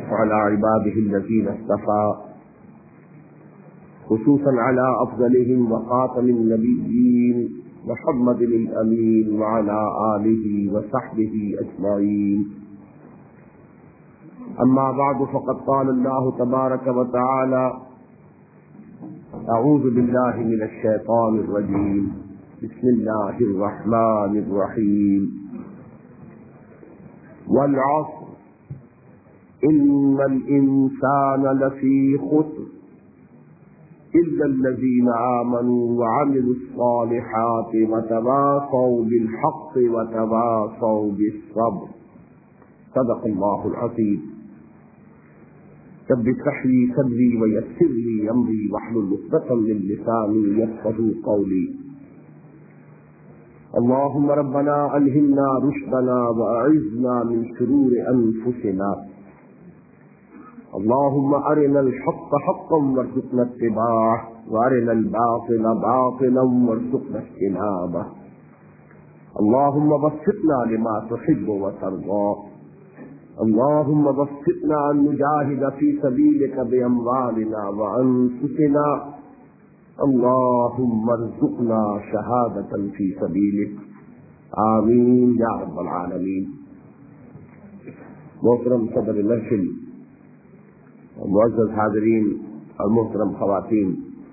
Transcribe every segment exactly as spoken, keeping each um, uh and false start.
وعلى عباده الذين اصطفى خصوصا على أفضلهم وخاتم النبيين محمد الأمين وعلى آله وصحبه أجمعين. أما بعد فقد قال الله تبارك وتعالى: أعوذ بالله من الشيطان الرجيم بسم الله الرحمن الرحيم والعصر إن الإنسان لفي خسر إلا الذين آمنوا وعملوا الصالحات وتواصوا بالحق وتواصوا بالصبر. صدق الله العظيم. رب اشرح لي صدري ويسر لي أمري واحلل عقدة من لساني يفقهوا قولي. اللهم ربنا ألهمنا رشدنا وأعذنا من شرور أنفسنا. اللهم أرنا الحق حقا وارزقنا اتباعه وأرنا الباطل باطلا وارزقنا اجتنابه. اللهم وفقنا لما تحب وترضى. اللهم وفقنا أن نجاهد في سبيلك بأموالنا وأنفسنا. اللهم ارزقنا شهادة في سبيلك. آمين يا رب العالمين. محترم صدر محفل، معزز حاضرین اور محترم خواتین،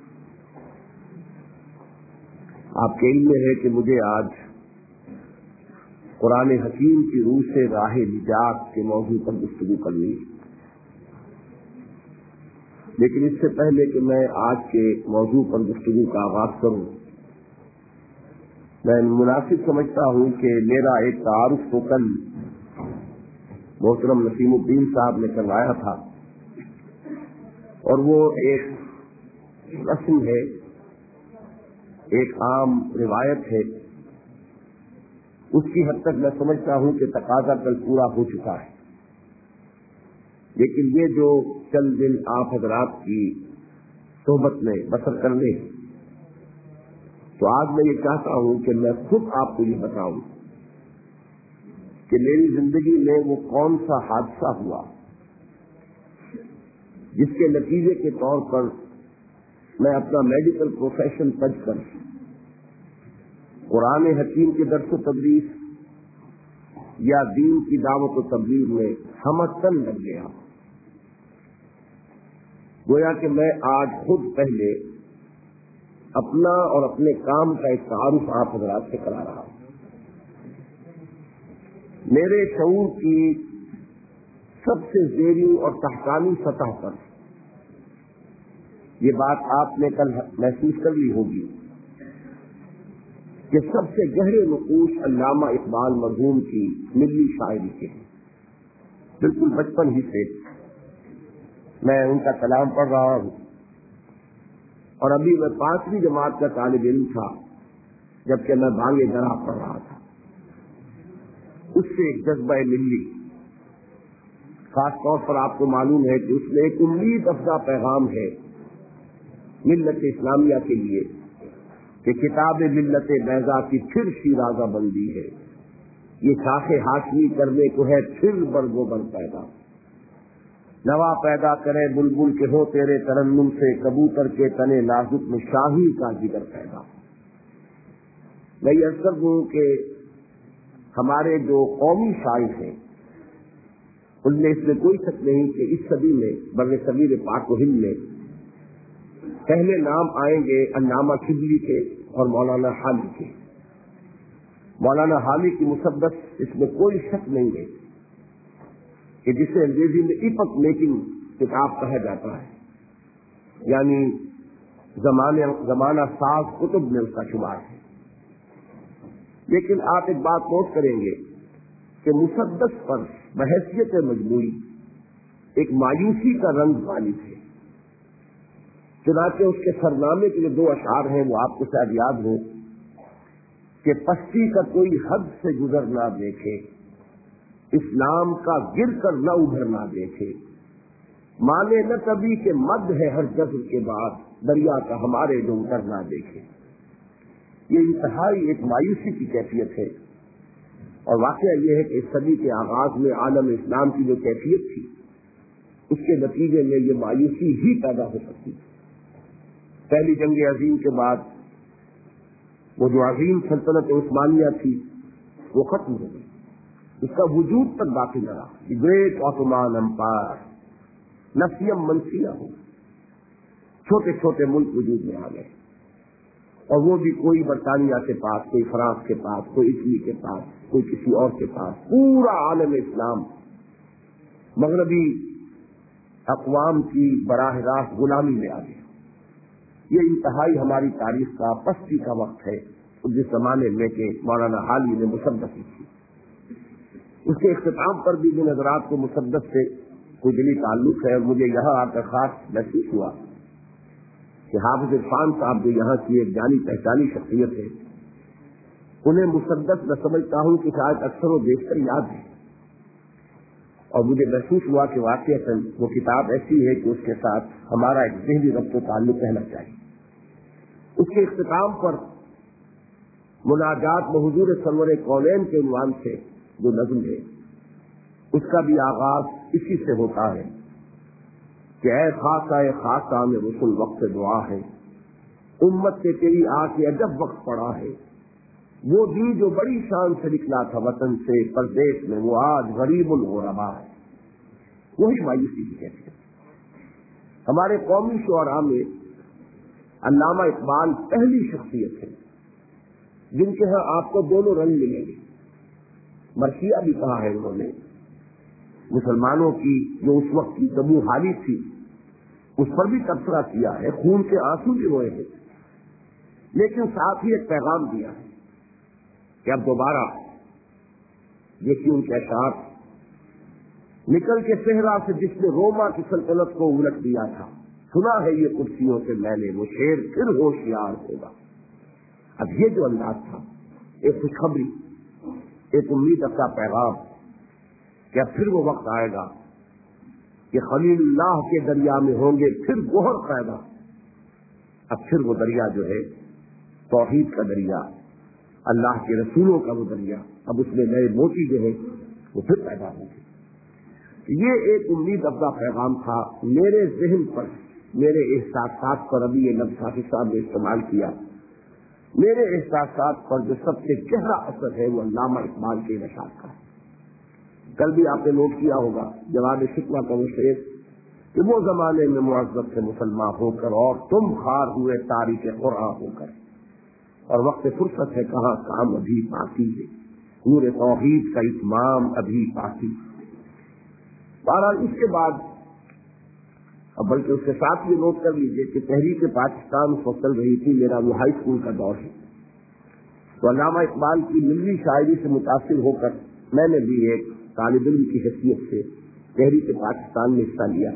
آپ کے علم میں ہے کہ مجھے آج قرآن حکیم کی روح سے راہ نجات کے موضوع پر گفتگو کرنی ہے، لیکن اس سے پہلے کہ میں آج کے موضوع پر گفتگو کا آغاز کروں، میں مناسب سمجھتا ہوں کہ میرا ایک تعارف تو کل محترم نسیم الدین صاحب نے کروایا تھا، اور وہ ایک رسم ہے، ایک عام روایت ہے، اس کی حد تک میں سمجھتا ہوں کہ تقاضا کل پورا ہو چکا ہے، لیکن یہ جو چند دن آپ حضرات کی صحبت میں بسر کرنے، تو آج میں یہ چاہتا ہوں کہ میں خود آپ کو یہ بتاؤں کہ میری زندگی میں وہ کون سا حادثہ ہوا جس کے نتیجے کے طور پر میں اپنا میڈیکل پروفیشن تج کر قرآن حکیم کے درس و تدریس یا دین کی دعوت و تبلیغ میں ہمتن لگ گیا۔ گویا کہ میں آج خود پہلے اپنا اور اپنے کام کا ایک تعارف آپ حضرات سے کرا رہا ہوں۔ میرے شعور کی سب سے زیریں اور تحقانی سطح پر یہ بات آپ نے کل محسوس کر لی ہوگی کہ سب سے گہرے نقوش علامہ اقبال مرحوم کی ملی شاعری کے ہیں۔ بالکل بچپن ہی سے میں ان کا کلام پڑھ رہا ہوں، اور ابھی میں پانچویں جماعت کا طالب علم تھا جبکہ میں بانگے درا پڑھ رہا تھا۔ اس سے ایک جذبہ ملی، خاص طور پر آپ کو معلوم ہے کہ اس میں ایک امید افزا پیغام ہے ملت اسلامیہ کے لیے کہ کتاب ملت بیضا کی پھر شیرازہ بندی ہے، یہ شاخ ہاشمی کرنے کو ہے پھر برگ و بر پیدا، نوا پیدا کرے بلبل کے ہو تیرے ترنم سے، کبوتر کے تنے نازک میں شاہی کا جگر پیدا۔ میں یہ عرض کر دوں کہ ہمارے جو قومی شاعر ہیں ان میں اس میں کوئی شک نہیں کہ اس صدی میں بر صغیر پاک و ہند میں پہلے نام آئیں گے علامہ شبلی کے اور مولانا حالی کے۔ مولانا حالی کی مسدس اس میں کوئی شک نہیں ہے کہ جسے انگریزی میں ایپک میکنگ کتاب کہا جاتا ہے، یعنی زمانے زمانہ ساز کتب میں اس کا شمار ہے۔ لیکن آپ ایک بات نوٹ کریں گے کہ مسدس پر بحیثیت مجموعی ایک مایوسی کا رنگ غالب ہے، چنانچہ اس کے سرنامے کے جو دو اشعار ہیں وہ آپ کو شاید یاد ہو کہ پستی کا کوئی حد سے گزر نہ دیکھے، اسلام کا گر کر نہ ابھر نہ دیکھے، مانے نہ کبھی کہ مد ہے ہر جذب کے بعد، دریا کا ہمارے جو اتر نہ دیکھے۔ یہ انتہائی ایک مایوسی کی کیفیت ہے، اور واقعہ یہ ہے کہ اس صدی کے آغاز میں عالم اسلام کی جو کیفیت تھی اس کے نتیجے میں یہ مایوسی ہی پیدا ہو سکتی ہے۔ پہلی جنگ عظیم کے بعد وہ جو عظیم سلطنت عثمانیہ تھی وہ ختم ہو گئی، اس کا وجود تک باقی نہ رہا۔ گریٹ آٹومان امپائر نسیم منسی نہ ہو، چھوٹے چھوٹے ملک وجود میں آ گئے، اور وہ بھی کوئی برطانیہ کے پاس، کوئی فرانس کے پاس، کوئی اٹلی کے پاس، کوئی کسی اور کے پاس۔ پورا عالم اسلام مغربی اقوام کی براہ راست غلامی میں آ گیا۔ یہ انتہائی ہماری تاریخ کا پستی کا وقت ہے، جس زمانے میں کہ مولانا حالی نے مسدس کی، اس کے اختتام پر بھی جن حضرات کو مسدس سے کوئی دلی تعلق ہے، مجھے یہاں آ کر خاص محسوس ہوا کہ حافظ عرفان صاحب جو یہاں کی ایک جانی پہچانی شخصیت ہے، انہیں مسدس میں سمجھتا ہوں کہ شاید اکثر و بیشتر یاد ہے، اور مجھے محسوس ہوا کہ واقعتاً وہ کتاب ایسی ہے کہ اس کے ساتھ ہمارا ایک ذہنی ربط و تعلق رہنا چاہیے۔ اس کے اختتام پر مناجات بحضور سرور کونین کے عنوان سے جو نظم ہے، اس کا بھی آغاز اسی سے ہوتا ہے کہ اے خاصہ اے خاصہ میں رسول وقت دعا ہے، امت سے تیری آ کے عجب وقت پڑا ہے، وہ دن جو بڑی شان سے نکلا تھا وطن سے پردیش میں، وہ آج غریب الغربا ہے۔ وہی مایوسی کی کہتے ہیں۔ ہمارے قومی شعراء میں علامہ اقبال پہلی شخصیت ہے جن کے ہاں آپ کو دونوں رنگ ملیں گے۔ مرثیہ بھی کہا ہے انہوں نے، مسلمانوں کی جو اس وقت کی تبو حالی تھی اس پر بھی تبصرہ کیا ہے، خون کے آنسو بھی روئے ہیں، لیکن ساتھ ہی ایک پیغام دیا ہے کہ اب دوبارہ دیکھیے ان کے اشعار، نکل کے صحرا سے جس نے روما کی سلطنت کو الٹ دیا تھا، سنا ہے یہ کرسیوں سے میں نے، وہ شیر پھر ہوشیار ہوگا۔ اب یہ جو انداز تھا، ایک خوشخبری، ایک امید کا پیغام کہ اب پھر وہ وقت آئے گا کہ خلیل اللہ کے دریا میں ہوں گے پھر گوہر قاعدہ۔ اب پھر وہ دریا جو ہے توحید کا دریا، اللہ کے رسولوں کا وہ دریا، اب اس میں نئے موتی جو ہے وہ پھر پیدا ہوں گے۔ یہ ایک امید افزا پیغام تھا میرے ذہن پر، میرے احساسات پر۔ ابھی یہ لفظ حافظ صاحب نے استعمال کیا، میرے احساسات پر جو سب سے گہرا اثر ہے وہ علامہ اقبال کے اشعار کا ہے۔ کل بھی آپ نے نوٹ کیا ہوگا جواب شکوہ کا وہ شعر کہ وہ زمانے میں معذب تھے مسلمان ہو کر، اور تم خار ہوئے تاریخ قرآن ہو کر، اور وقت فرصت ہے کہاں کام ابھی باقی ہے، نور توحید کا اتمام ابھی باقی۔ بہرحال اس کے بعد، اب بلکہ اس کے ساتھ یہ نوٹ کر لیجیے کہ تحریک پاکستان کو چل رہی تھی، میرا وہ ہائی اسکول کا دور ہے، تو علامہ اقبال کی ملی شاعری سے متاثر ہو کر میں نے بھی ایک طالب علم کی حیثیت سے تحریک پاکستان میں حصہ لیا،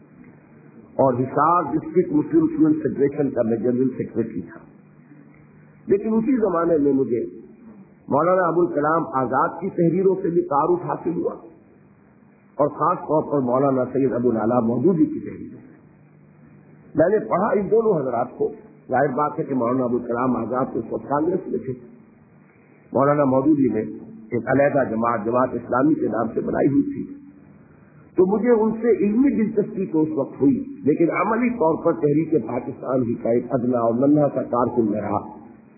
اور Hisar district Muslim student federation کا میں جنرل سیکرٹری تھا۔ لیکن اسی زمانے میں مجھے مولانا ابوالکلام آزاد کی تحریروں سے بھی تعارف حاصل ہوا، اور خاص طور پر مولانا سید ابو العلا مودودی کی تحریریں میں نے پڑھا۔ ان دونوں حضرات کو ظاہر بات ہے کہ مولانا ابوالکلام آزاد اس وقت کانگریس میں تھے، مولانا مودودی نے ایک علیحدہ جماعت جماعت اسلامی کے نام سے بنائی ہوئی تھی، تو مجھے ان سے علمی دلچسپی تو اس وقت ہوئی، لیکن عملی طور پر تحریک پاکستان ہی کا ایک ادنا اور ننھا سا کارکن میں رہا۔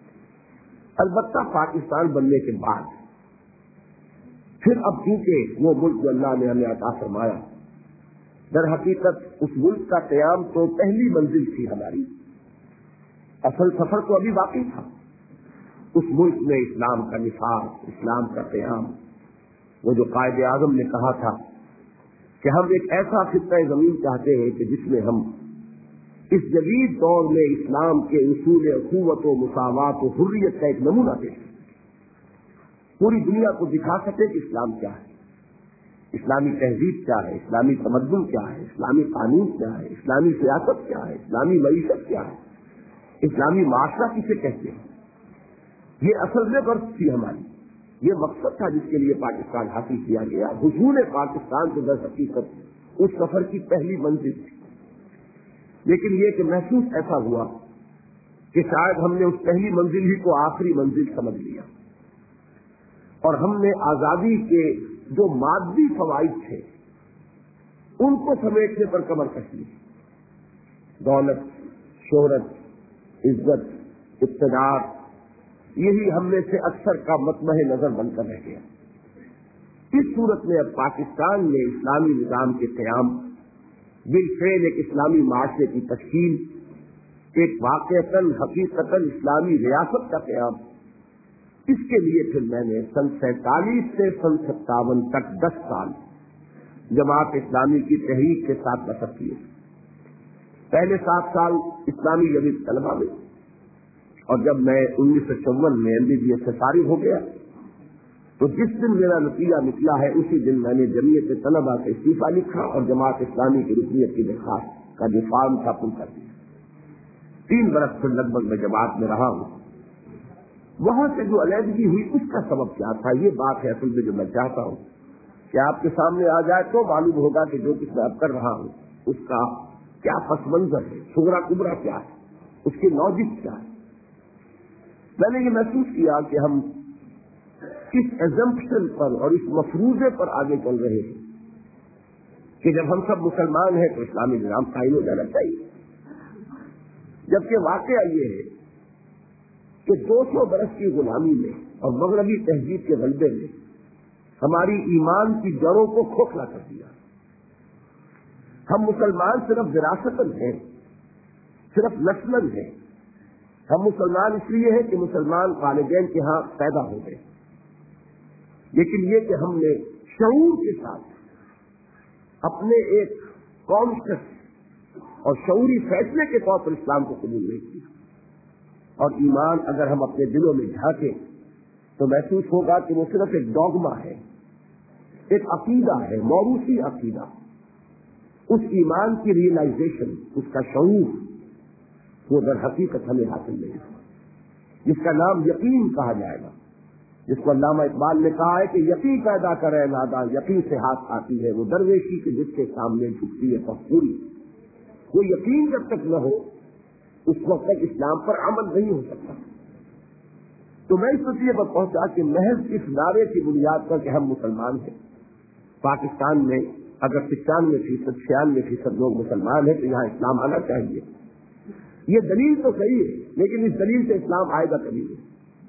البتہ پاکستان بننے کے بعد پھر اب کیونکہ وہ ملک جو اللہ نے ہمیں عطا فرمایا، در حقیقت اس ملک کا قیام تو پہلی منزل تھی ہماری، اصل سفر تو ابھی باقی تھا۔ اس ملک میں اسلام کا نفاذ، اسلام کا قیام، وہ جو قائد اعظم نے کہا تھا کہ ہم ایک ایسا خطہ زمین چاہتے ہیں کہ جس میں ہم اس جدید دور میں اسلام کے اصول اخوت و مساوات و حریت کا ایک نمونہ دیں، پوری دنیا کو دکھا سکے کہ اسلام کیا ہے، اسلامی تہذیب کیا ہے، اسلامی تمدن کیا ہے، اسلامی قانون کیا ہے، اسلامی سیاست کیا ہے، اسلامی معیشت کیا ہے، اسلامی معاشرہ کسے کہتے ہیں۔ یہ اصل میں غرض تھی ہماری، یہ مقصد تھا جس کے لیے پاکستان حاصل کیا گیا۔ حصول پاکستان تو در حقیقت اس سفر کی پہلی منزل تھی، لیکن یہ کہ محسوس ایسا ہوا کہ شاید ہم نے اس پہلی منزل ہی کو آخری منزل سمجھ لیا، اور ہم نے آزادی کے جو مادی فوائد تھے ان کو سمیٹنے پر کمر کس لی. دولت، شہرت، عزت، اقتدار، یہی ہم میں سے اکثر کا مطمع نظر بن کر رہ گیا. اس صورت میں اب پاکستان میں اسلامی نظام کے قیام، بالفعل ایک اسلامی معاشرے کی تشکیل، ایک واقعتاً حقیقتاً اسلامی ریاست کا قیام، اس کے لیے پھر میں نے سن سینتالیس سے سن ستاون تک دس سال جماعت اسلامی کی تحریک کے ساتھ بسر کیے. پہلے سات سال اسلامی جدید طلبہ میں، اور جب میں انیس سو چون میں ایم بی بی ایس سے فارغ ہو گیا تو جس دن میرا نتیجہ نکلا ہے اسی دن میں نے جمعیت طلبہ کا استعفیٰ لکھا اور جماعت اسلامی کی رکنیت کی درخواست کا جو فارم تھا پل کر دیا. تین برس سے لگ بھگ میں جماعت میں رہا ہوں. وہاں سے جو علیحدگی ہوئی اس کا سبب کیا تھا، یہ بات ہے اصل میں جو میں چاہتا ہوں کہ آپ کے سامنے آ جائے تو معلوم ہوگا کہ جو کچھ میں اب کر رہا ہوں اس کا کیا پس منظر ہے، صغرا کبرا کیا ہے، اس کی لاجک کیا ہے. میں نے یہ محسوس کیا کہ ہم اس ایزمپشن پر اور اس مفروضے پر آگے چل رہے ہیں کہ جب ہم سب مسلمان ہیں تو اسلامی نظام قائم ہو جانا چاہیے، جبکہ واقعہ یہ ہے کہ دو سو برس کی غلامی میں اور مغربی تہذیب کے غلبے میں ہماری ایمان کی جڑوں کو کھوکھلا کر دیا. ہم مسلمان صرف وراثتاً ہیں، صرف نسلاً ہیں. ہم مسلمان اس لیے ہیں کہ مسلمان والدین کے ہاں پیدا ہو گئے، لیکن یہ کہ ہم نے شعور کے ساتھ اپنے ایک کانشس اور شعوری فیصلے کے طور پر اسلام کو قبول نہیں کیا. اور ایمان اگر ہم اپنے دلوں میں جھانکیں تو محسوس ہوگا کہ وہ صرف ایک ڈوگما ہے، ایک عقیدہ ہے، موروثی عقیدہ. اس ایمان کی ریئلائزیشن، اس کا شعور وہ در حقیقت ہمیں حاصل نہیں ہوا، جس کا نام یقین کہا جائے گا، جس کو علامہ اقبال نے کہا ہے کہ یقین پیدا کرے ناداں یقین سے ہاتھ آتی ہے وہ درویشی کے جس کے سامنے جھکتی ہے پوری. وہ یقین جب تک نہ ہو اس وقت تک اسلام پر عمل نہیں ہو سکتا. تو میں اس نتیجے پر پہنچا کہ محض اس نعرے کی بنیاد پر کہ ہم مسلمان ہیں، پاکستان میں اگر پچانوے فیصد چھیانوے فیصد لوگ مسلمان ہیں تو یہاں اسلام آنا چاہیے. یہ دلیل تو صحیح ہے، لیکن اس دلیل سے اسلام آئے گا کبھی نہیں.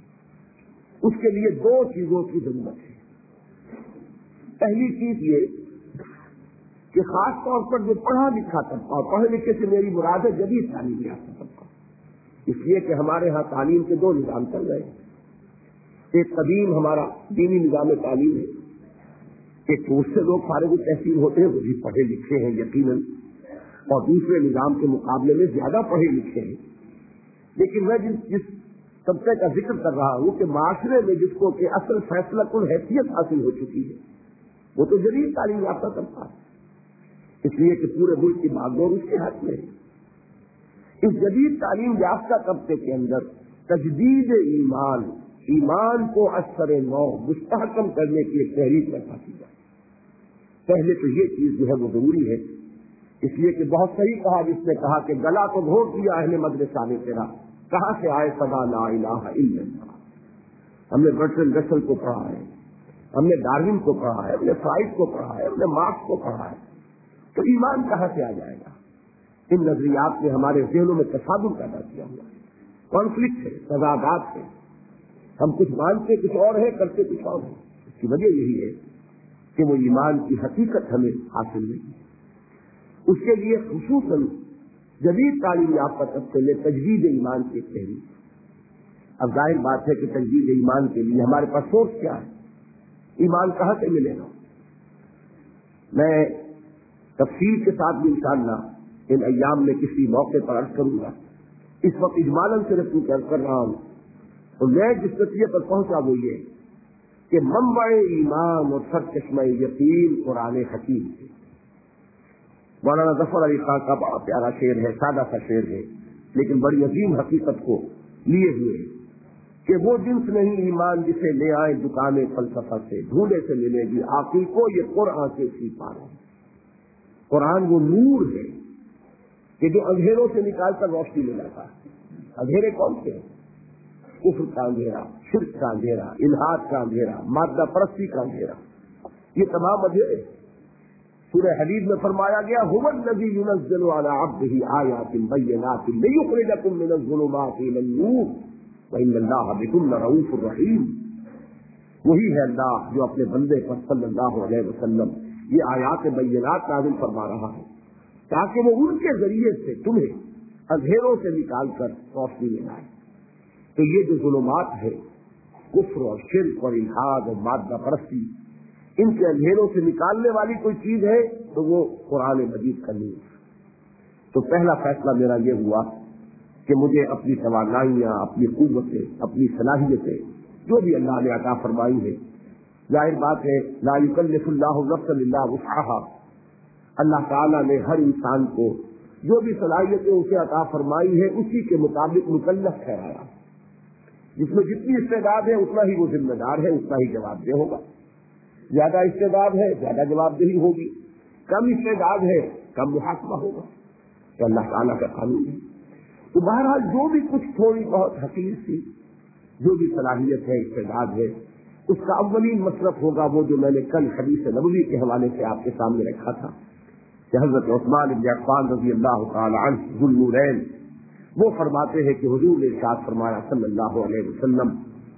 اس کے لیے دو چیزوں کی ضرورت ہے. پہلی چیز یہ کہ خاص طور پر جو پڑھا لکھا طبقہ، اور پڑھے لکھے سے میری مراد ہے جدید تعلیم یافتہ طبقہ، اس لیے کہ ہمارے ہاں تعلیم کے دو نظام چل رہے ہیں. ایک قدیم ہمارا دینی نظام تعلیم ہے، ایک اس سے لوگ فارغ التحصیل ہوتے ہیں وہ بھی پڑھے لکھے ہیں یقیناً، اور دوسرے نظام کے مقابلے میں زیادہ پڑھے لکھے ہیں. لیکن میں جس جس طبقے کا ذکر کر رہا ہوں کہ معاشرے میں جس کو کہ اصل فیصلہ کن حیثیت حاصل ہو چکی ہے وہ تو جدید تعلیم یافتہ طبقہ ہے، اس لیے کہ پورے ملک کی بھاگدوڑ اس کے ہاتھ میں ہے. اس جدید تعلیم یافتہ طبقے کے اندر تجدید ایمان، ایمان کو اثر نو مستحکم کرنے کی ایک تحریک برپا کی جائے. پہلے تو یہ چیز جو ہے وہ ضروری ہے، اس لیے کہ بہت صحیح کہا جس نے کہا کہ گلا تو گھونٹ دیا اہل مدرسہ نے تیرا، کہاں سے آئے صدا لا الہ الا اللہ. ہم نے برٹرن رسل کو پڑھا ہے، ہم نے ڈارون کو پڑھا ہے، ہم نے فرائڈ کو پڑھا ہے، ہم نے مارکس کو پڑھا ہے، تو ایمان کہاں سے آ جائے گا؟ ان نظریات نے ہمارے ذہنوں میں تصادم پیدا کیا ہوا ہے، کانفلکٹ ہے، تضادات ہے. ہم کچھ مانتے کچھ اور ہے، کرتے کچھ اور ہے. اس کی وجہ یہی ہے کہ وہ ایمان کی حقیقت ہمیں حاصل نہیں. اس کے لیے خصوصاً جدید تعلیم یافتہ طبقے میں تجدید ایمان کی ایک تحریک. اب ظاہر بات ہے کہ تجدید ایمان کے لیے ہمارے پاس سورس کیا ہے، ایمان کہاں سے ملے گا؟ میں تفصیل کے ساتھ بھی انشاءاللہ ان ایام میں کسی موقع پر عرض کروں گا. اس وقت اجمالاً صرف کر رہا ہوں. تو میں جس نتیجے پر پہنچا وہ یہ کہ منبع ایمان اور سرچشمہ یقین قرآن حکیم ہے. مولانا ظفر علی خان کا بڑا پیارا شعر ہے، سادہ سا شعر ہے لیکن بڑی عظیم حقیقت کو لیے ہوئے ہے کہ وہ جنس نہیں ایمان جسے لے آئے دکانیں فلسفہ سے، ڈھونڈے سے ملے گی عاقل کو یہ قرآن سے سی پارا. قرآن وہ نور ہے کہ جو اندھیروں سے نکال کر روشنی میں لاتا ہے. اندھیرے کون سے ہیں؟ کفر کا اندھیرا، شرک کا اندھیرا، الحاد کا اندھیرا، مادہ پرستی کا اندھیرا، یہ تمام اندھیرے. سورہ حدید میں فرمایا گیا هو الذی ينزل على عبده آیات بینات لیخرجکم من الظلمات الى النور وان اللہ بکم لرؤوف رحیم. وہی ہے اللہ جو اپنے بندے پر صلی اللہ علیہ وسلم یہ آیات بینات نازل فرما رہا ہے تاکہ وہ ان کے ذریعے سے تمہیں اندھیروں سے نکال کر روشنی میں لائے. تو یہ جو ظلمات ہے کفر اور شرک اور الحاد اور مادہ پرستی ان کے اندھیروں سے نکالنے والی کوئی چیز ہے تو وہ قرآن مجید کا نہیں ہے. تو پہلا فیصلہ میرا یہ ہوا کہ مجھے اپنی توانائیاں اپنی قوتیں اپنی صلاحیتیں جو بھی اللہ نے عطا فرمائی ہے، ظاہر بات ہے لا یکلف اللہ نفسا الا وسعها، اللہ تعالیٰ نے ہر انسان کو جو بھی صلاحیتیں اسے عطا فرمائی ہے اسی کے مطابق مکلف ٹھہرایا. جس میں جتنی استعداد ہے اتنا ہی وہ ذمہ دار ہے، اتنا ہی جواب دہ ہوگا. زیادہ استعداد ہے زیادہ جواب دہی ہوگی، کم استعداد ہے کم محاسبہ ہوگا. تو اللہ تعالیٰ کا قانون ہے. تو بہرحال جو بھی کچھ تھوڑی بہت حقیق سی جو بھی صلاحیت ہے استعداد ہے اس کا اولین مصرف ہوگا وہ جو میں نے کل حدیث نبوی کے حوالے سے آپ کے سامنے رکھا تھا کہ حضرت عثمان بن عفان رضی اللہ تعالی عنہ ذو النورین وہ فرماتے ہیں کہ حضور نے ارشاد فرمایا صلی اللہ علیہ وسلم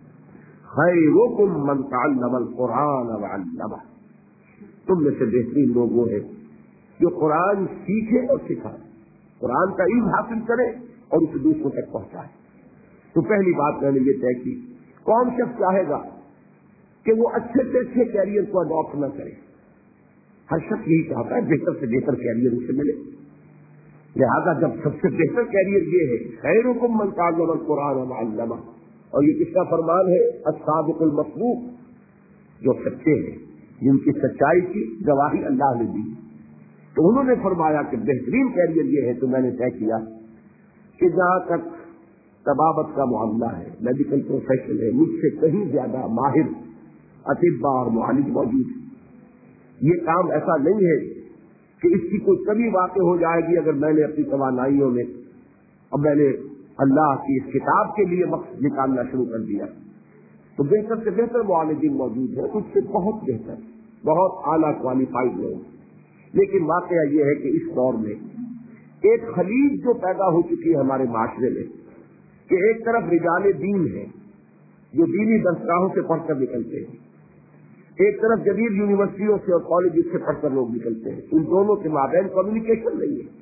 خیرکم من تعلم القرآن وعلمہ، تم میں سے بہترین لوگ وہ ہیں جو قرآن سیکھے اور سکھائے، قرآن کا علم حاصل کرے اور اسے دوسروں تک پہنچائے. تو پہلی بات میں نے یہ طے کی کون شخص چاہے گا کہ وہ اچھے سے اچھے کیریئر کو اڈاپٹ نہ کرے. ہر شخص یہی چاہتا ہے بہتر سے بہتر کیریئر اسے ملے. لہذا جب سب سے بہتر کیریئر یہ ہے خیرکم من تعلم القرآن وعلمہ، اور یہ کس کا فرمان ہے؟ الصادق المصدوق، جو سچے ہیں جن کی سچائی کی گواہی اللہ نے دی. تو انہوں نے فرمایا کہ بہترین کیریئر یہ ہے. تو میں نے طے کیا کہ جہاں تک طبابت کا معاملہ ہے، میڈیکل پروفیشن ہے، مجھ سے کہیں زیادہ ماہر اطباء اور معالج موجود ہیں. یہ کام ایسا نہیں ہے کہ اس کی کوئی کمی واقع ہو جائے گی اگر میں نے اپنی توانائیوں میں اور میں نے اللہ کی اس کتاب کے لیے وقت نکالنا شروع کر دیا. تو بہتر سے بہتر معالجین موجود ہیں، اس سے بہت بہتر بہت اعلیٰ کوالیفائڈ لوگ. لیکن واقعہ یہ ہے کہ اس دور میں ایک خلیج جو پیدا ہو چکی ہے ہمارے معاشرے میں کہ ایک طرف رجال دین ہے جو دینی درسگاہوں سے پڑھ کر نکلتے ہیں، ایک طرف جدید یونیورسٹیوں سے اور کالجز سے پڑھ کر لوگ نکلتے ہیں. ان دونوں کے مابین کمیونیکیشن نہیں ہے.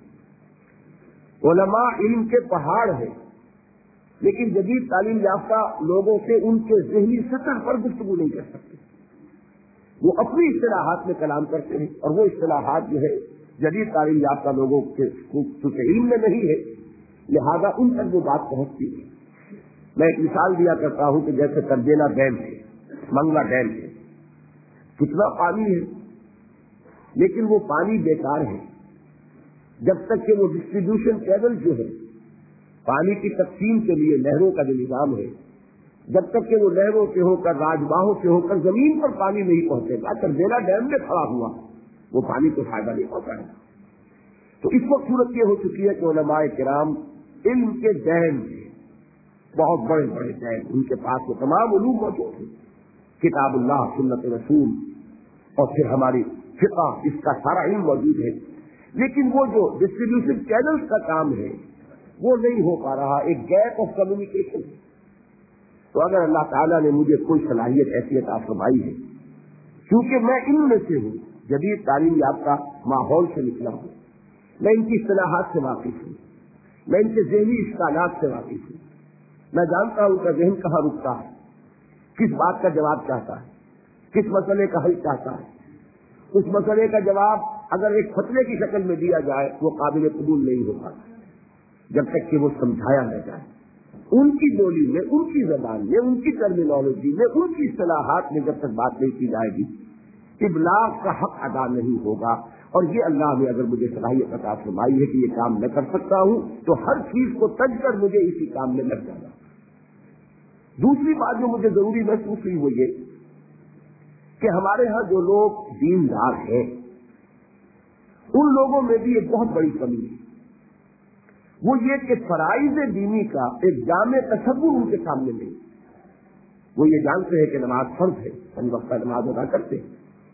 علماء علم کے پہاڑ ہیں لیکن جدید تعلیم یافتہ لوگوں سے ان کے ذہنی سطح پر گفتگو نہیں کر سکتے. وہ اپنی اصطلاحات میں کلام کرتے ہیں اور وہ اصطلاحات جو ہے جدید تعلیم یافتہ لوگوں کے علم میں نہیں ہے، لہذا ان تک وہ بات پہنچتی ہے. میں ایک مثال دیا کرتا ہوں کہ جیسے ترجیلا ڈیم ہے، منگلا ڈیم ہے، کتنا پانی ہے لیکن وہ پانی بیکار ہے جب تک کہ وہ ڈسٹریبیوشن کیبل جو ہے پانی کی تقسیم کے لیے نہروں کا جو نظام ہے جب تک کہ وہ نہروں سے ہو کر راجباہوں سے ہو کر زمین پر پانی نہیں پہنچے گا. ترجیلا ڈیم میں کھڑا ہوا وہ پانی کو فائدہ نہیں پہنچائے گا. تو اس وقت صورت یہ ہو چکی ہے کہ علماء کرام علم کے ڈیم ہیں، بہت بڑے بڑے ڈیم، ان کے پاس وہ تمام علوم موجود ہیں، کتاب اللہ، سنت رسول اور پھر ہماری فقہ، اس کا سارا علم موجود ہے. لیکن وہ جو ڈسٹریبیوشن چینلز کا کام ہے وہ نہیں ہو پا رہا، ایک گیپ آف کمیونیکیشن. تو اگر اللہ تعالیٰ نے مجھے کوئی صلاحیت ایسی عطا فرمائی ہے، کیونکہ میں ان میں سے ہوں، جدید تعلیم یافتہ ماحول سے نکلا ہوں، میں ان کی اصطلاحات سے واقف ہوں، میں ان کے ذہنی اشکالات سے واقف ہوں، میں جانتا ہوں کہ ذہن کہاں رکتا ہے، کس بات کا جواب چاہتا ہے، کس مسئلے کا حل چاہتا ہے. اس مسئلے کا جواب اگر ایک فتوے کی شکل میں دیا جائے وہ قابل قبول نہیں ہو پاتا جب تک کہ وہ سمجھایا نہ جائے. ان کی بولی میں، ان کی زبان میں، ان کی ٹرمینالوجی میں، ان کی اصطلاحات میں جب تک بات نہیں کی جائے گی ابلاغ کا حق ادا نہیں ہوگا. اور یہ اللہ نے اگر مجھے صلاحیت عطا فرمائی ہے کہ یہ کام میں کر سکتا ہوں تو ہر چیز کو تج کر مجھے اسی کام میں لگ جانا. دوسری بات جو مجھے ضروری محسوس ہوئی وہ یہ کہ ہمارے ہاں جو لوگ دیندار ہیں ان لوگوں میں بھی ایک بہت بڑی کمی ہے. وہ یہ کہ فرائض دینی کا ایک جامع تصور ان کے سامنے نہیں. وہ یہ جانتے ہیں کہ نماز فرض ہے، ہم وقت نماز ادا کرتے ہیں،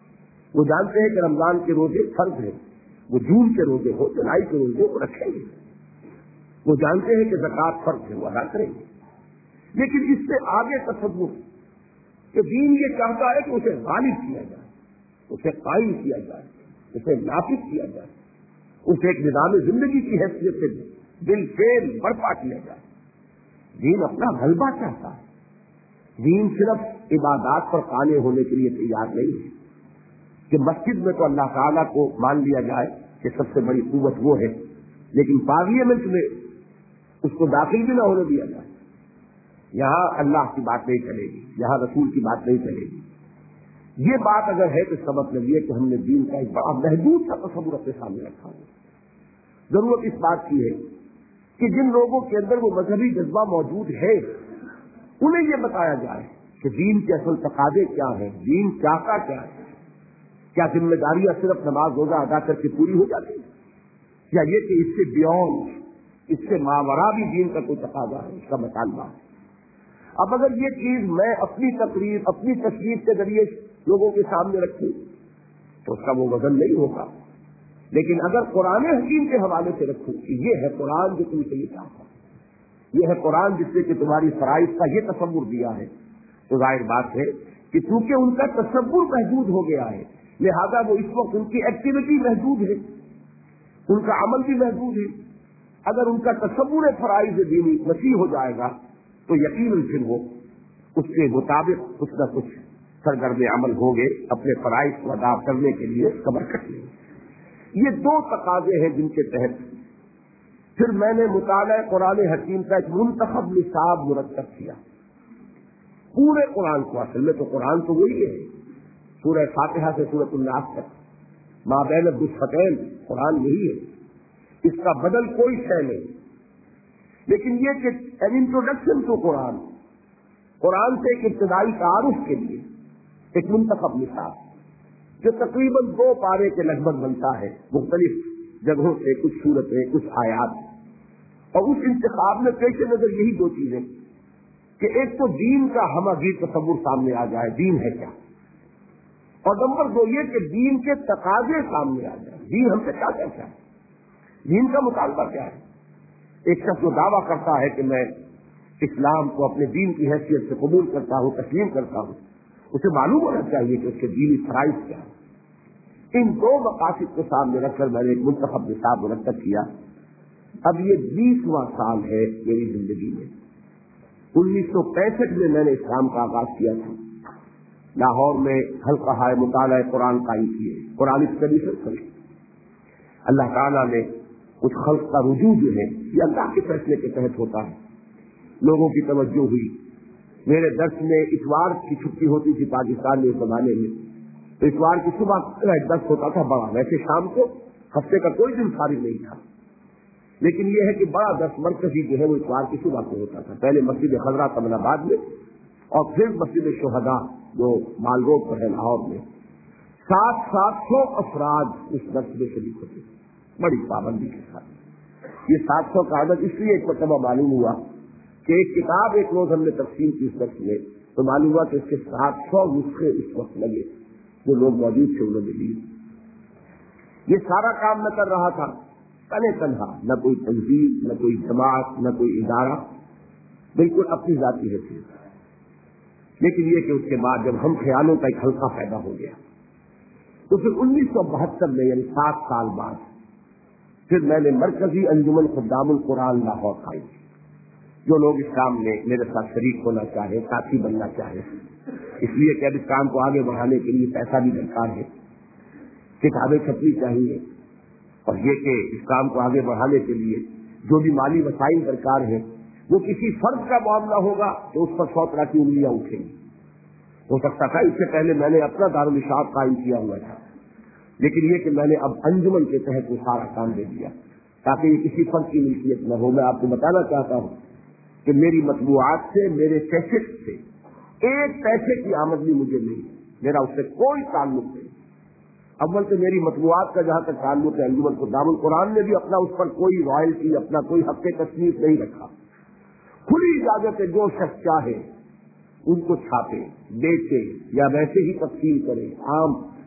وہ جانتے ہیں کہ رمضان کے روزے فرض ہیں، وہ جون کے روزے ہو جولائی کے روزے وہ رکھیں گے، وہ جانتے ہیں کہ زکوٰۃ فرض ہے وہ ادا کریں گے. لیکن اس سے آگے تصور کہ دین یہ چاہتا ہے کہ اسے غالب کیا جائے، اسے قائم کیا جائے، اسے نافذ کیا جائے، اسے ایک نظام زندگی کی حیثیت سے دل فیل برپا کیا جائے. دین اپنا غلبہ چاہتا ہے. دین صرف عبادات پر قانے ہونے کے لیے تیار نہیں ہے کہ مسجد میں تو اللہ تعالیٰ کو مان لیا جائے کہ سب سے بڑی قوت وہ ہے، لیکن پارلیمنٹ میں اس کو داخل بھی نہ ہونے دیا جائے. یہاں اللہ کی بات نہیں چلے گی، یہاں رسول کی بات نہیں چلے گی. یہ بات اگر ہے تو اس کا مطلب یہ کہ ہم نے دین کا ایک بڑا محدود سا تصور اپنے سامنے رکھا ہے. ضرورت اس بات کی ہے کہ جن لوگوں کے اندر وہ مذہبی جذبہ موجود ہے انہیں یہ بتایا جائے کہ دین کے اصل تقاضے کیا ہیں، دین چاہتا کیا ہے. کیا ذمہ داریاں صرف نماز روزہ ادا کر کے پوری ہو جاتی ہیں، یا یہ کہ اس سے بیونڈ، اس سے ماورا بھی دین کا کوئی تقاضا ہے، اس کا مطالبہ ہے. اب اگر یہ چیز میں اپنی تقریر اپنی تصویر کے ذریعے لوگوں کے سامنے رکھوں تو اس کا وہ وزن نہیں ہوگا. لیکن اگر قرآن حکیم کے حوالے سے رکھوں کہ یہ ہے قرآن جو تم سے یہ چاہتا ہے، یہ ہے قرآن جس سے کہ تمہاری فرائض کا یہ تصور دیا ہے، تو ظاہر بات ہے کہ چونکہ ان کا تصور محدود ہو گیا ہے لہذا وہ اس وقت ان کی ایکٹیویٹی محدود ہے، ان کا عمل بھی محدود ہے. اگر ان کا تصور فرائض دینی وسیع ہو جائے گا تو یقیناً پھر وہ اس کے مطابق کچھ نہ کچھ سرگرم عمل ہوں گے اپنے فرائض کو ادا کرنے کے لیے قبر کٹ لیں. یہ دو تقاضے ہیں جن کے تحت پھر میں نے مطالعہ قرآن حکیم کا ایک منتخب نصاب مرتب کیا. پورے قرآن کو، اصل میں تو قرآن تو وہی ہے، سورہ فاتحہ سے سورۃ الناس تک ما بین الدفتین قرآن یہی ہے، اس کا بدل کوئی شے نہیں. لیکن یہ کہ ان انٹروڈکشن ٹو قرآن، قرآن سے ایک ابتدائی تعارف کے لیے ایک منتخب نصاب جو تقریباً دو پارے کے لگ بھگ بنتا ہے، مختلف جگہوں سے کچھ صورتیں کچھ آیات. اور اس انتخاب میں پیش نظر یہی دو چیزیں کہ ایک تو دین کا ہمہ گیر تصور سامنے آ جائے، دین ہے کیا، اور نمبر دو یہ کہ دین کے تقاضے سامنے آ جائیں، دین ہم سے کیا کہتا ہے، دین کا مطالبہ کیا ہے. ایک شخص جو دعویٰ کرتا ہے کہ میں اسلام کو اپنے دین کی حیثیت سے قبول کرتا ہوں، تسلیم کرتا ہوں، اسے معلوم ہونا چاہیے کہ اس کے دینی فرائض کیا ہے. ان دو مقاصد کو سامنے رکھ کر میں نے ایک منتخب نصاب مرتب کیا. اب یہ بیسواں سال ہے میری زندگی میں. انیس سو پینسٹھ میں میں نے اسلام کا آغاز کیا تھا. لاہور میں حلقہ مطالعہ قرآن قائم کیے، قرآن اسٹڈی سے اللہ تعالیٰ نے اس خلق کا رجوع جو ہے یہ اللہ کے فیصلے کے تحت ہوتا ہے. لوگوں کی توجہ ہوئی. میرے درس میں اتوار کی چھٹی ہوتی تھی پاکستان میں اس زمانے میں، تو اتوار کی صبح ایک درس ہوتا تھا بڑا، ویسے شام کو ہفتے کا کوئی دن فارغ نہیں تھا، لیکن یہ ہے کہ بڑا درس مرکزی جو ہے وہ اتوار کی صبح کو ہوتا تھا. پہلے مسجد خضرا کمل آباد میں اور پھر مسجد شہداء جو مال روڈ پر ہے لاہور میں. سات سات سو افراد اس درس میں شریک ہوتے تھے بڑی پابندی کے ساتھ. یہ سات سو کا عدد اس لیے ایک مرتبہ معلوم ہوا کہ ایک کتاب ایک روز ہم نے تقسیم کی اس درس میں، تو معلوم ہوا کہ اس کے سات سو نسخے اس وقت لگے جو لوگ موجود تھے انہوں نے لیے. یہ سارا کام میں کر رہا تھا تنے تنہا، نہ کوئی تنظیم، نہ کوئی جماعت، نہ کوئی ادارہ، بالکل اپنی ذاتی حیثیت. لیکن یہ کہ اس کے بعد جب ہم خیالوں کا ایک حلقہ پیدا ہو گیا تو پھر انیس سو بہتر میں یعنی سات سال بعد پھر میں نے مرکزی انجمن خدام القرآن لاہور قائم کی. جو لوگ اس کام میں میرے ساتھ شریک ہونا چاہے، ساتھی بننا چاہے، اس لیے کہ اب اس کام کو آگے بڑھانے کے لیے پیسہ بھی درکار ہے، کتابیں چھپنی چاہیے، اور یہ کہ اس کام کو آگے بڑھانے کے لیے جو بھی مالی وسائل درکار ہیں وہ کسی فرد کا معاملہ ہوگا تو اس پر سو طرح کی انگلیاں اٹھیں گی. ہو سکتا تھا اس سے پہلے میں نے اپنا دارالاشاعت قائم کیا ہوا تھا، لیکن یہ کہ میں نے اب انجمن کے تحت وہ سارا کام دے دیا تاکہ یہ کسی فرد کی ملکیت نہ ہو. میں آپ کو بتانا چاہتا ہوں کہ میری مطبوعات سے، میرے کیسٹ سے ایک پیسے کی آمدنی مجھے نہیں، میرا اس سے کوئی تعلق نہیں. اول تو میری مطبوعات کا جہاں تک تعلق ہے، انجمن خدام القرآن نے بھی اپنا اس پر کوئی رائلٹی، اپنا کوئی حق تصنیف نہیں رکھا. کھلی اجازت ہے جو شخص چاہے ان کو چھاپے، بیچے یا ویسے ہی تقسیم کرے، عام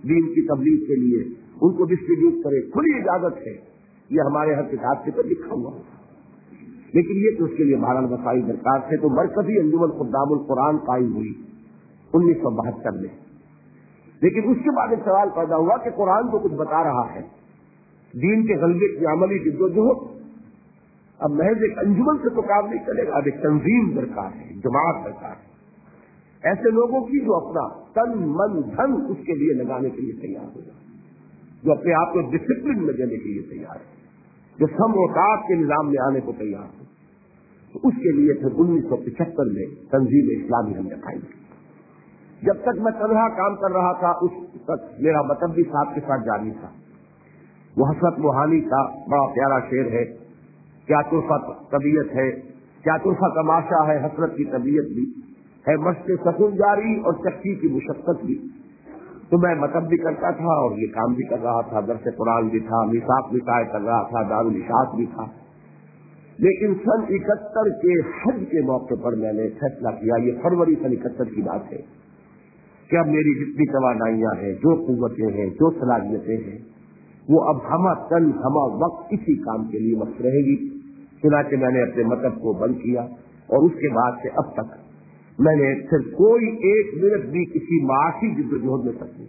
دین کی تبلیغ کے لیے ان کو ڈسٹریبیوٹ کرے، کھلی اجازت ہے، یہ ہمارے ہر کتاب کے پر لکھا ہوا ہے، لیکن یہ تو اس کے لیے بہرحال وسائل درکار تھے۔ تو مرکزی انجمن خدام القرآن قائم ہوئی انیس سو بہتر میں، لیکن اس کے بعد ایک سوال پیدا ہوا کہ قرآن تو کچھ بتا رہا ہے، دین کے غلبے کی عملی جدوجہد، اب محض ایک انجمن سے تو کام نہیں چلے گا، اب ایک تنظیم درکار ہے، جماعت درکار ہے، ایسے لوگوں کی جو اپنا تن من دھن اس کے لیے لگانے کے لیے تیار ہو جائے، جو اپنے آپ کو ڈسپلن میں دینے کے لیے تیار ہے، جو سم و سات کے نظام میں آنے کو تیار ہو۔ تو اس کے لیے پھر انیس سو پچہتر میں تنظیم اسلامی ہم نے قائم کی۔ جب تک میں تنہا کام کر رہا تھا اس تک میرا متبی صاحب کے ساتھ جاری تھا۔ وہ حسرت موہانی کا بڑا پیارا شعر ہے، کیا طرفہ طبیعت ہے، کیا طرفہ تماشا ہے، حسرت کی طبیعت بھی ہے، مشق سکون جاری اور چکی کی مشقت بھی۔ تو میں مطلب بھی کرتا تھا اور یہ کام بھی کر رہا تھا، درس قرآن بھی تھا، میثاق بھی طے کر رہا تھا، دارالاشاعت بھی تھا۔ لیکن سن اکہتر کے حج کے موقع پر میں نے فیصلہ کیا، یہ فروری سن اکہتر کی بات ہے، کہ اب میری جتنی توانائیاں ہیں، جو قوتیں ہیں، جو صلاحیتیں ہیں، وہ اب ہمہ تن ہمہ وقت اسی کام کے لیے وقت رہے گی۔ چنانچہ میں نے اپنے مطلب کو بند کیا اور اس کے بعد سے اب تک میں نے پھر کوئی ایک منٹ بھی کسی معاشی جدوجہد میں تک نہیں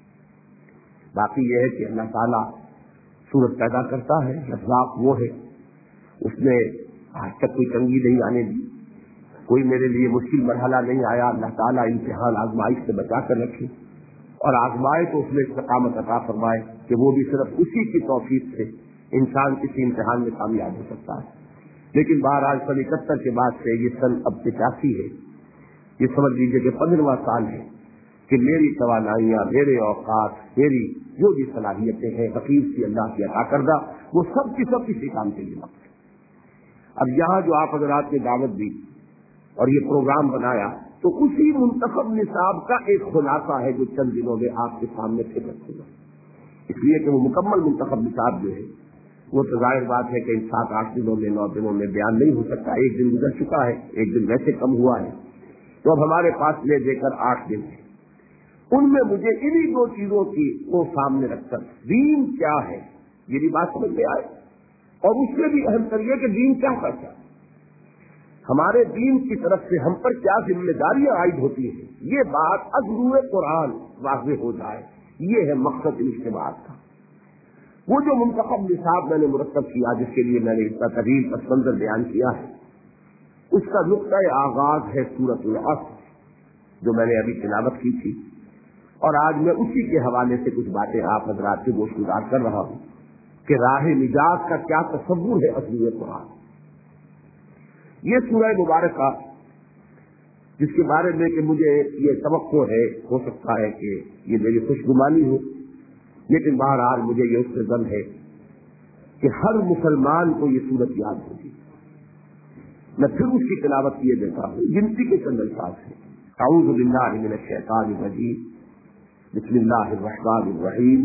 کی۔ باقی یہ ہے کہ اللہ تعالیٰ صورت پیدا کرتا ہے، رزاق وہ ہے، اس نے آج تک کوئی تنگی نہیں آنے دی، کوئی میرے لیے مشکل مرحلہ نہیں آیا۔ اللہ تعالیٰ امتحان آزمائش سے بچا کر رکھے اور آزمائے تو اس میں استقامت عطا فرمائے کہ وہ بھی صرف اسی کی توفیق سے انسان کسی امتحان میں کامیاب ہو سکتا ہے۔ لیکن بہرحال سن اکہتر کے بعد سے یہ سن اب پچاسی ہے، یہ سمجھ لیجیے کہ پندرہواں سال ہے کہ میری توانائیاں، میرے اوقات، میری جو بھی صلاحیتیں ہیں حقیق سے اللہ کی عطا کردہ، وہ سب کی سب کسی کام کے لیے وقت ہے۔ اب یہاں جو آپ حضرات نے دعوت دی اور یہ پروگرام بنایا تو اسی منتخب نصاب کا ایک خلاصہ ہے جو چند دنوں میں آپ کے سامنے پھر رکھوں گا، اس لیے کہ وہ مکمل منتخب نصاب جو ہے وہ تو ظاہر بات ہے کہ ان سات آٹھ دنوں میں، نو دنوں میں بیان نہیں ہو سکتا، ایک دن گزر چکا ہے، ایک دن ویسے کم ہوا ہے، تو اب ہمارے پاس لے دے کر آٹھ دن ہے۔ ان میں مجھے انہی دو چیزوں کی وہ سامنے رکھ کر دین کیا ہے یہ بھی بات سمجھ میں آئے، اور اس سے بھی اہم تر یہ کہ دین کیا کرتا ہے، ہمارے دین کی طرف سے ہم پر کیا ذمہ داریاں عائد ہوتی ہیں، یہ بات از روئے قرآن واضح ہو جائے، یہ ہے مقصد اجتماع کا۔ وہ جو منتخب نصاب میں نے مرتب کیا، جس کے لیے میں نے اتنا طویل پس منظر بیان کیا ہے، اس کا نقطۂ آغاز ہے سورۃ العصر جو میں نے ابھی تلاوت کی تھی، اور آج میں اسی کے حوالے سے کچھ باتیں آپ حضرات سے گوش گزار کر رہا ہوں کہ راہ نجات کا کیا تصور ہے اصل قرآن۔ یہ سورہ مبارکہ جس کے بارے میں کہ مجھے یہ توقع ہے، ہو سکتا ہے کہ یہ میری خوشگمانی ہو، لیکن بہرحال مجھے یہ اس سے غم ہے کہ ہر مسلمان کو یہ سورت یاد ہوگی۔ میں پھر اس کی تلاوت کیے دیتا ہوں، گنتی کے چند الفاظ ہیں۔ اعوذ باللہ من الشیطان الرجیم، بسم اللہ الرحمن الرحیم،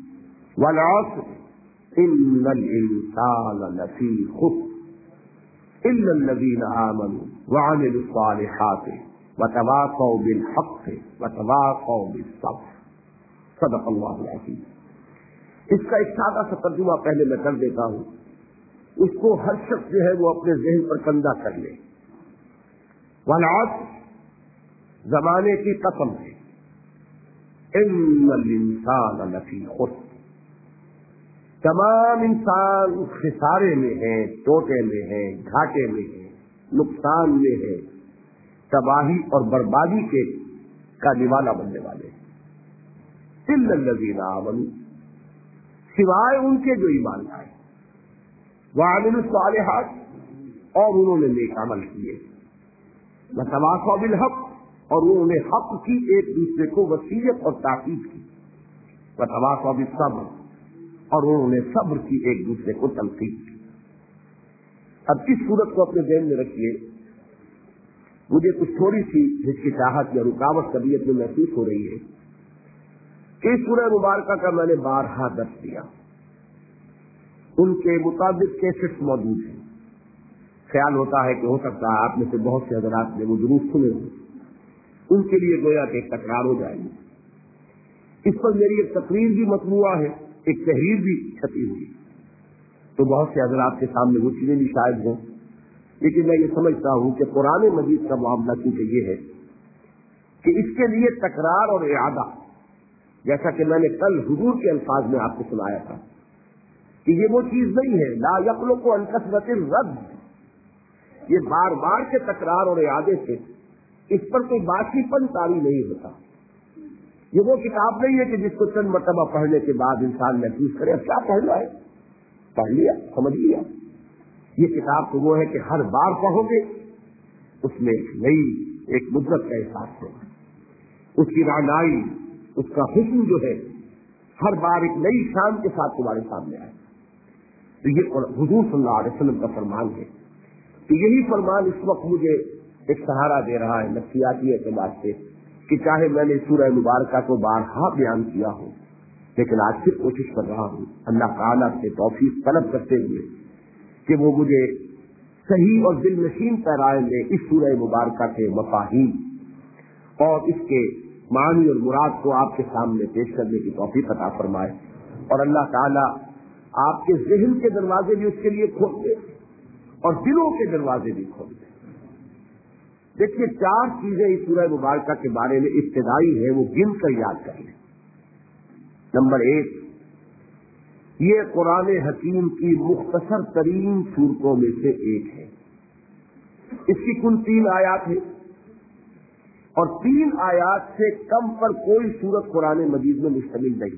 والعصر ان الانسان لفی خسر الا الذین آمنوا وعملوا الصالحات وتواصوا بالحق وتواصوا بالصبر، صدق اللہ العظیم۔ اس کا ایک سادہ سا ترجمہ پہلے میں کر دیتا ہوں، اس کو ہر شخص جو ہے وہ اپنے ذہن پر کندہ کر لے۔ والعصر زمانے کی قسم ہے، ان الانسان لفی خسر، تمام انسان خسارے میں ہیں، ٹوٹے میں ہیں، گھاٹے میں ہیں، نقصان میں ہے، تباہی اور بربادی کے کا نوالا بننے والے ہیں۔ الا الذین آمنوا، سوائے ان کے جو ایمان لائے، وعملوا الصالحات، اور انہوں نے نیک عمل کیے، وتواصوا بالحق، اور انہوں نے حق کی ایک دوسرے کو وصیت اور تاکید کی، وتواصوا بالصبر، اور انہوں نے صبر کی ایک دوسرے کو تلقین کی۔ اب اس صورت کو اپنے ذہن میں رکھیے، مجھے کچھ تھوڑی سی ہچکچاہٹ یا رکاوٹ طبیعت میں محسوس ہو رہی ہے کہ اس سورہ مبارکہ کا میں نے بارہا درس دیا، ان کے مطابق کیسٹس موجود ہیں، خیال ہوتا ہے کہ ہو سکتا ہے آپ میں سے بہت سے حضرات نے وہ ضرور سنے ہوں، ان کے لیے گویا کہ تکرار ہو جائے گی۔ اس پر میری ایک تقریر بھی مطبوعہ ہے، ایک تحریر بھی چھپی ہوئی، تو بہت سے حضرات کے سامنے وہ چیزیں بھی شاید ہوں، لیکن میں یہ سمجھتا ہوں کہ قرآن مجید کا معاملہ کیونکہ یہ ہے کہ اس کے لیے تکرار اور اعادہ، جیسا کہ میں نے کل حضور کے الفاظ میں آپ کو سنایا تھا کہ یہ وہ چیز نہیں ہے لا یخلق عن کثرۃ الرد، یہ بار بار کے تکرار اور اعادے سے اس پر کوئی باقی پن طاری نہیں ہوتا۔ یہ وہ کتاب نہیں ہے کہ جس کو چند مرتبہ پڑھنے کے بعد انسان محسوس کرے اب کیا پڑھنا ہے، پڑھ لیا سمجھ لیا۔ یہ کتاب تو وہ ہے کہ ہر بار پڑھو گے اس میں ایک نئی ایک مدت کا احساس ہوگا، اس کی رعنائی، اس کا حسن جو ہے ہر بار ایک نئی شان کے ساتھ تمہارے سامنے آئے۔ تو یہ حضور صلی اللہ علیہ وسلم کا فرمان ہے، تو یہی فرمان اس وقت مجھے ایک سہارا دے رہا ہے نفسیاتی اعتبار سے کہ چاہے میں نے سورہ مبارکہ کو بارہا بیان کیا ہو، لیکن آج پھر کوشش کر رہا ہوں اللہ تعالیٰ سے توفیق طلب کرتے ہوئے کہ وہ مجھے صحیح اور دل نشین پیرائے میں اس سورہ مبارکہ کے مفاہیم اور اس کے معنی اور مراد کو آپ کے سامنے پیش کرنے کی توفیق عطا فرمائے، اور اللہ تعالیٰ آپ کے ذہن کے دروازے بھی اس کے لیے کھول دے اور دلوں کے دروازے بھی کھول دے۔ دیکھیے چار چیزیں اس سورہ مبارکہ کے بارے میں ابتدائی ہے، وہ گن کر یاد کر لیں۔ نمبر ایک، یہ قرآن حکیم کی مختصر ترین سورتوں میں سے ایک ہے، اس کی کل تین آیات ہیں، اور تین آیات سے کم پر کوئی سورت قرآن مجید میں مشتمل نہیں۔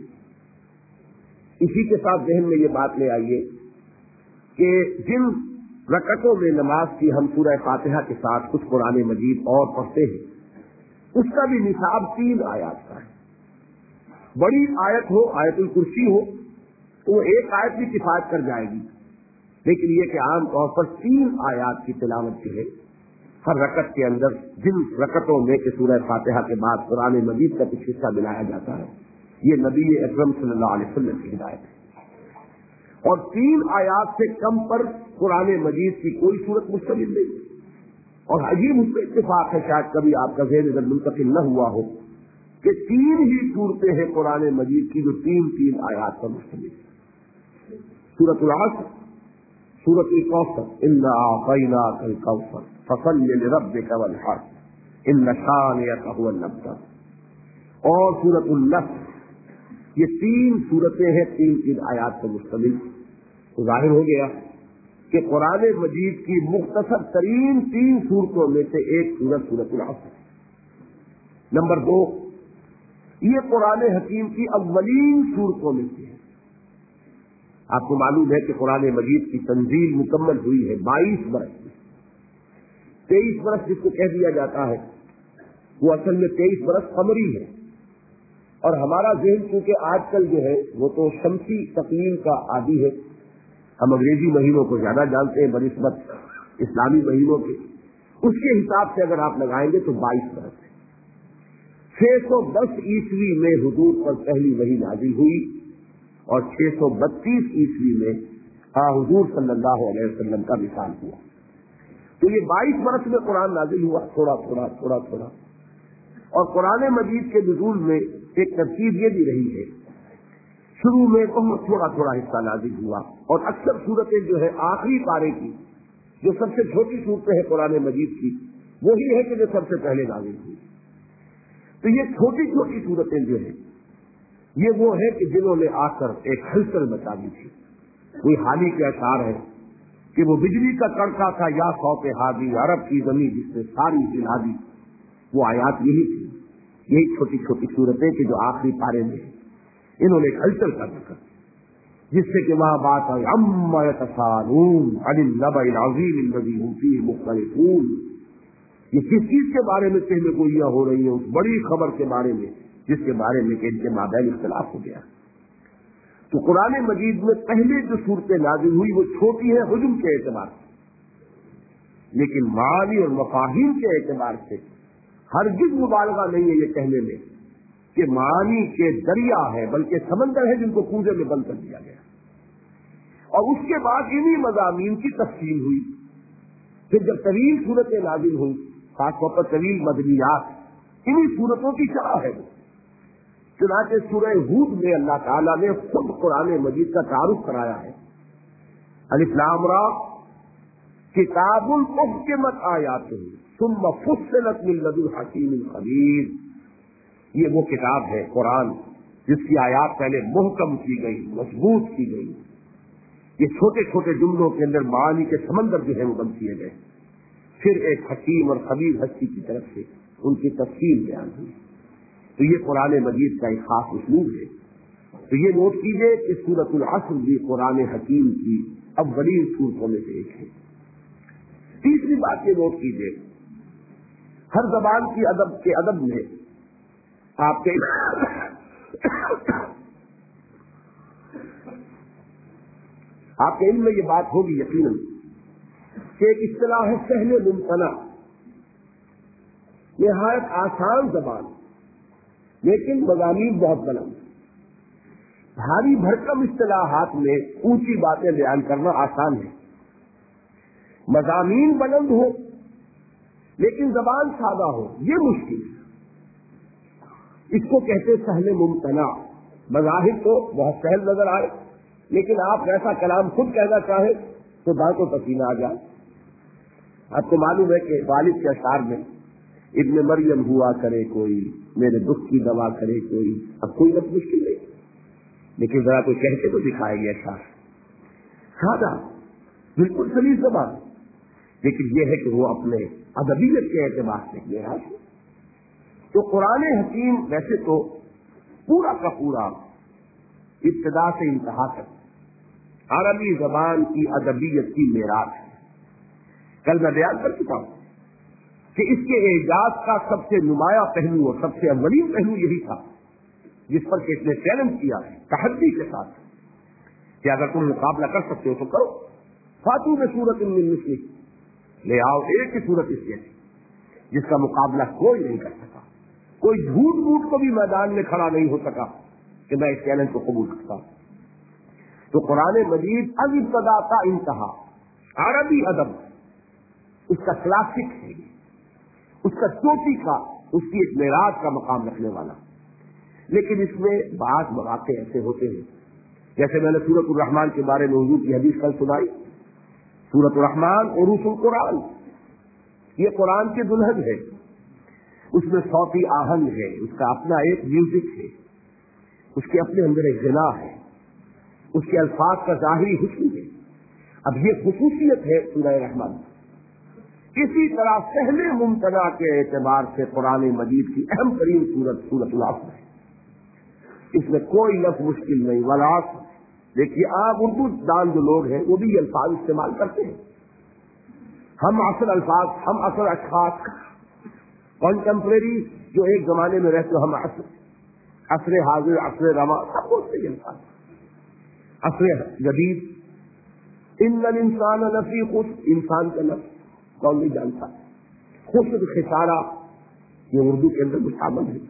اسی کے ساتھ ذہن میں یہ بات لے آئیے کہ جن رکعتوں میں نماز کی ہم سورہ فاتحہ کے ساتھ کچھ قرآن مجید اور پڑھتے ہیں، اس کا بھی نصاب تین آیات کا ہے۔ بڑی آیت ہو، آیت الکرسی ہو، تو وہ ایک آیت بھی کفایت کر جائے گی، لیکن یہ کہ عام طور پر تین آیات کی تلاوت جو ہے ہر رکعت کے اندر جن رکعتوں میں کہ سورہ فاتحہ کے بعد قرآن مجید کا کچھ حصہ ملایا جاتا ہے، یہ نبی اکرم صلی اللہ علیہ وسلم کی ہدایت ہے۔ اور تین آیات سے کم پر قرآن مجید کی کوئی صورت مشتمل نہیں، اور عجیب اس پہ اتفاق ہے، شاید کبھی آپ کا ذہن اگر منتقل نہ ہوا ہو کہ تین ہی صورتیں ہیں قرآن مجید کی جو تین تین آیات پر مشتمل ہیں۔ سورۃ العصر، سورۃ الکوثر، انا اعطیناک الکوثر فصل لربک وانحر ان شانئک هو الابتر، اور سورۃ النصر، یہ تین صورتیں ہیں تین تین آیات پر مشتمل۔ تو ظاہر ہو گیا کہ قرآن مجید کی مختصر ترین تین صورتوں میں سے ایک سورت سورۃ العصر۔ نمبر دو، یہ قرآن حکیم کی اولین صورتوں میں سے ہے۔ آپ کو معلوم ہے کہ قرآن مجید کی تنزیل مکمل ہوئی ہے بائیس برس میں، تیئیس برس جس کو کہہ دیا جاتا ہے وہ اصل میں تیئیس برس قمری ہے، اور ہمارا ذہن چونکہ آج کل جو ہے وہ تو شمسی تقویم کا عادی ہے، ہم انگریزی مہینوں کو زیادہ جانتے ہیں بنسبت اسلامی مہینوں کے، اس کے حساب سے اگر آپ لگائیں گے تو بائیس برس ہے۔ چھ سو دس عیسوی میں حضور پر پہلی وحی نازل ہوئی، اور چھ سو بتیس عیسوی میں آ حضور صلی اللہ علیہ وسلم کا وصال ہوا۔ تو یہ بائیس برس میں قرآن نازل ہوا، تھوڑا تھوڑا تھوڑا تھوڑا، اور قرآن مجید کے نزول میں ایک ترتیب یہ بھی رہی ہے، شروع میں بہت تھوڑا تھوڑا حصہ نازل ہوا، اور اکثر صورتیں جو ہے آخری پارے کی جو سب سے چھوٹی صورتیں ہیں قرآن مجید کی وہی ہے کہ جو سب سے پہلے نازل ہوئی۔ تو یہ چھوٹی چھوٹی صورتیں جو ہیں یہ وہ ہے کہ جنہوں نے آ کر ایک ہلچل مچا دی تھی۔ کوئی حالی کے اشعار ہے کہ وہ بجلی کا کڑکا تھا یا صوت ہادی، عرب کی زمین جس نے ساری ہلا دی، وہ آیات یہی تھی، یہی چھوٹی چھوٹی صورتیں کہ جو آخری پارے میں ہیں، انہوں نے ایک ہلچل کا ذکر جس سے کہ وہاں بات آئی عما یتساءلون عن النبأ العظیم الذی هم فیہ مختلفون، یہ کس چیز کے بارے میں کہنے گوئیاں ہو رہی ہیں، اس بڑی خبر کے بارے میں جس کے بارے میں کہ ان کے مابین اختلاف ہو گیا۔ تو قرآن مجید میں پہلے جو صورتیں نازل ہوئی وہ چھوٹی ہے حجم کے اعتبار سے، لیکن معانی اور مفاہیم کے اعتبار سے ہرگز مبالغہ نہیں ہے یہ کہنے میں کہ معانی کے دریا ہے، بلکہ سمندر ہے جن کو کوزے میں بند کر دیا گیا۔ اور اس کے بعد انہی مضامین کی تفصیل ہوئی، پھر جب طویل صورتیں نازل ہوئی، خاص طور پر طویل مدنیات، انہی صورتوں کی شرح ہے وہ، چنانچہ سورہ ہود میں اللہ تعالیٰ نے خود قرآن مجید کا تعارف کرایا ہے. الف لام را کتاب احکمت آیاتہ ثم فصلت من لدن حکیم خبیر. یہ وہ کتاب ہے قرآن جس کی آیات پہلے محکم کی گئی، مضبوط کی گئی. یہ چھوٹے چھوٹے جملوں کے اندر معانی کے سمندر جو ہے وہ بند کیے گئے، پھر ایک حکیم اور خبیر ہستی کی طرف سے ان کی تفصیل بیان ہوئی. تو یہ قرآن مجید کا ایک خاص اسلوب ہے. تو یہ نوٹ کیجئے کہ سورۃ العصر بھی قرآن حکیم کی اولین صورتوں میں سے ایک ہے. تیسری بات یہ نوٹ کیجئے، ہر زبان کی ادب کے ادب میں آپ کے آپ کے علم میں یہ بات ہوگی یقیناً کہ ایک اصطلاح ہے سہل ممتنع. نہایت آسان زبان لیکن مضامین بہت بلند. بھاری بھرکم اصطلاحات میں اونچی باتیں بیان کرنا آسان ہے، مضامین بلند ہو لیکن زبان سادہ ہو یہ مشکل ہے. اس کو کہتے سہل ممتنع. بظاہر تو بہت سہل نظر آئے لیکن آپ ایسا کلام خود کہنا چاہیں تو دانتوں پسینہ آ جائے. آپ کو معلوم ہے کہ والد کے اشعار میں ابن مریم ہوا کرے کوئی میرے دکھ کی دوا کرے کوئی. اب کوئی لفظ مشکل نہیں لیکن ذرا کوئی کہہ کے تو دکھائے گی اشعار سادہ بالکل سلیس زبان، لیکن یہ ہے کہ وہ اپنے ادبیت کے اعتبار سے معراج ہے. تو قرآن حکیم ویسے تو پورا کا پورا ابتدا سے انتہا تک عربی زبان کی ادبیت کی معراج ہے. کل میں بیان کر چکا ہوں کہ اس کے اعجاز کا سب سے نمایاں پہلو اور سب سے اولین پہلو یہی تھا جس پر کہ اس نے چیلنج کیا ہے تحدی کے ساتھ کہ اگر تم مقابلہ کر سکتے ہو تو کرو. فاتو میں صورت من مثلہ، لے آؤ ایک ہی صورت اس کے جس کا مقابلہ کوئی نہیں کر سکا. کوئی جھوٹ موٹ کو بھی میدان میں کھڑا نہیں ہو سکا کہ میں اس چیلنج کو قبول کرتا ہوں. تو قرآن مجید از ابتدا تا انتہا عربی ادب اس کا کلاسک ہے، اس کا چوٹی کا، اس کی ایک معراج کا مقام رکھنے والا. لیکن اس میں بعض مواقع ایسے ہوتے ہیں جیسے میں نے سورۃ الرحمن کے بارے میں حضور کی حدیث کل سنائی. سورۃ الرحمن عروس القرآن، یہ قرآن کی دلہن ہے. اس میں صوتی آہنگ ہے، اس کا اپنا ایک میوزک ہے، اس کے اپنے اندر ایک غنا ہے، اس کے الفاظ کا ظاہری حسن ہے. اب یہ خصوصیت ہے سورہ رحمان. اسی طرح سہل ممتنع کے اعتبار سے قرآن مجید کی اہم ترین سورت سورۃ العصر ہے. اس میں کوئی لفظ مشکل نہیں. والعصر دیکھیے آپ اردو دان جو لوگ ہیں وہ بھی یہ الفاظ استعمال کرتے ہیں. ہم اصل الفاظ، ہم اصل اشخاص کنٹمپریری جو ایک زمانے میں رہتے ہم عصر عصر حاضر عصر رواں سب بولتے ہیں الفاظ. عصر جدید ان الانسان لفی خسر، انسان کا لفظ کون نہیں جانتا. خسر خسارہ یہ اردو کے اندر مشامل ہے.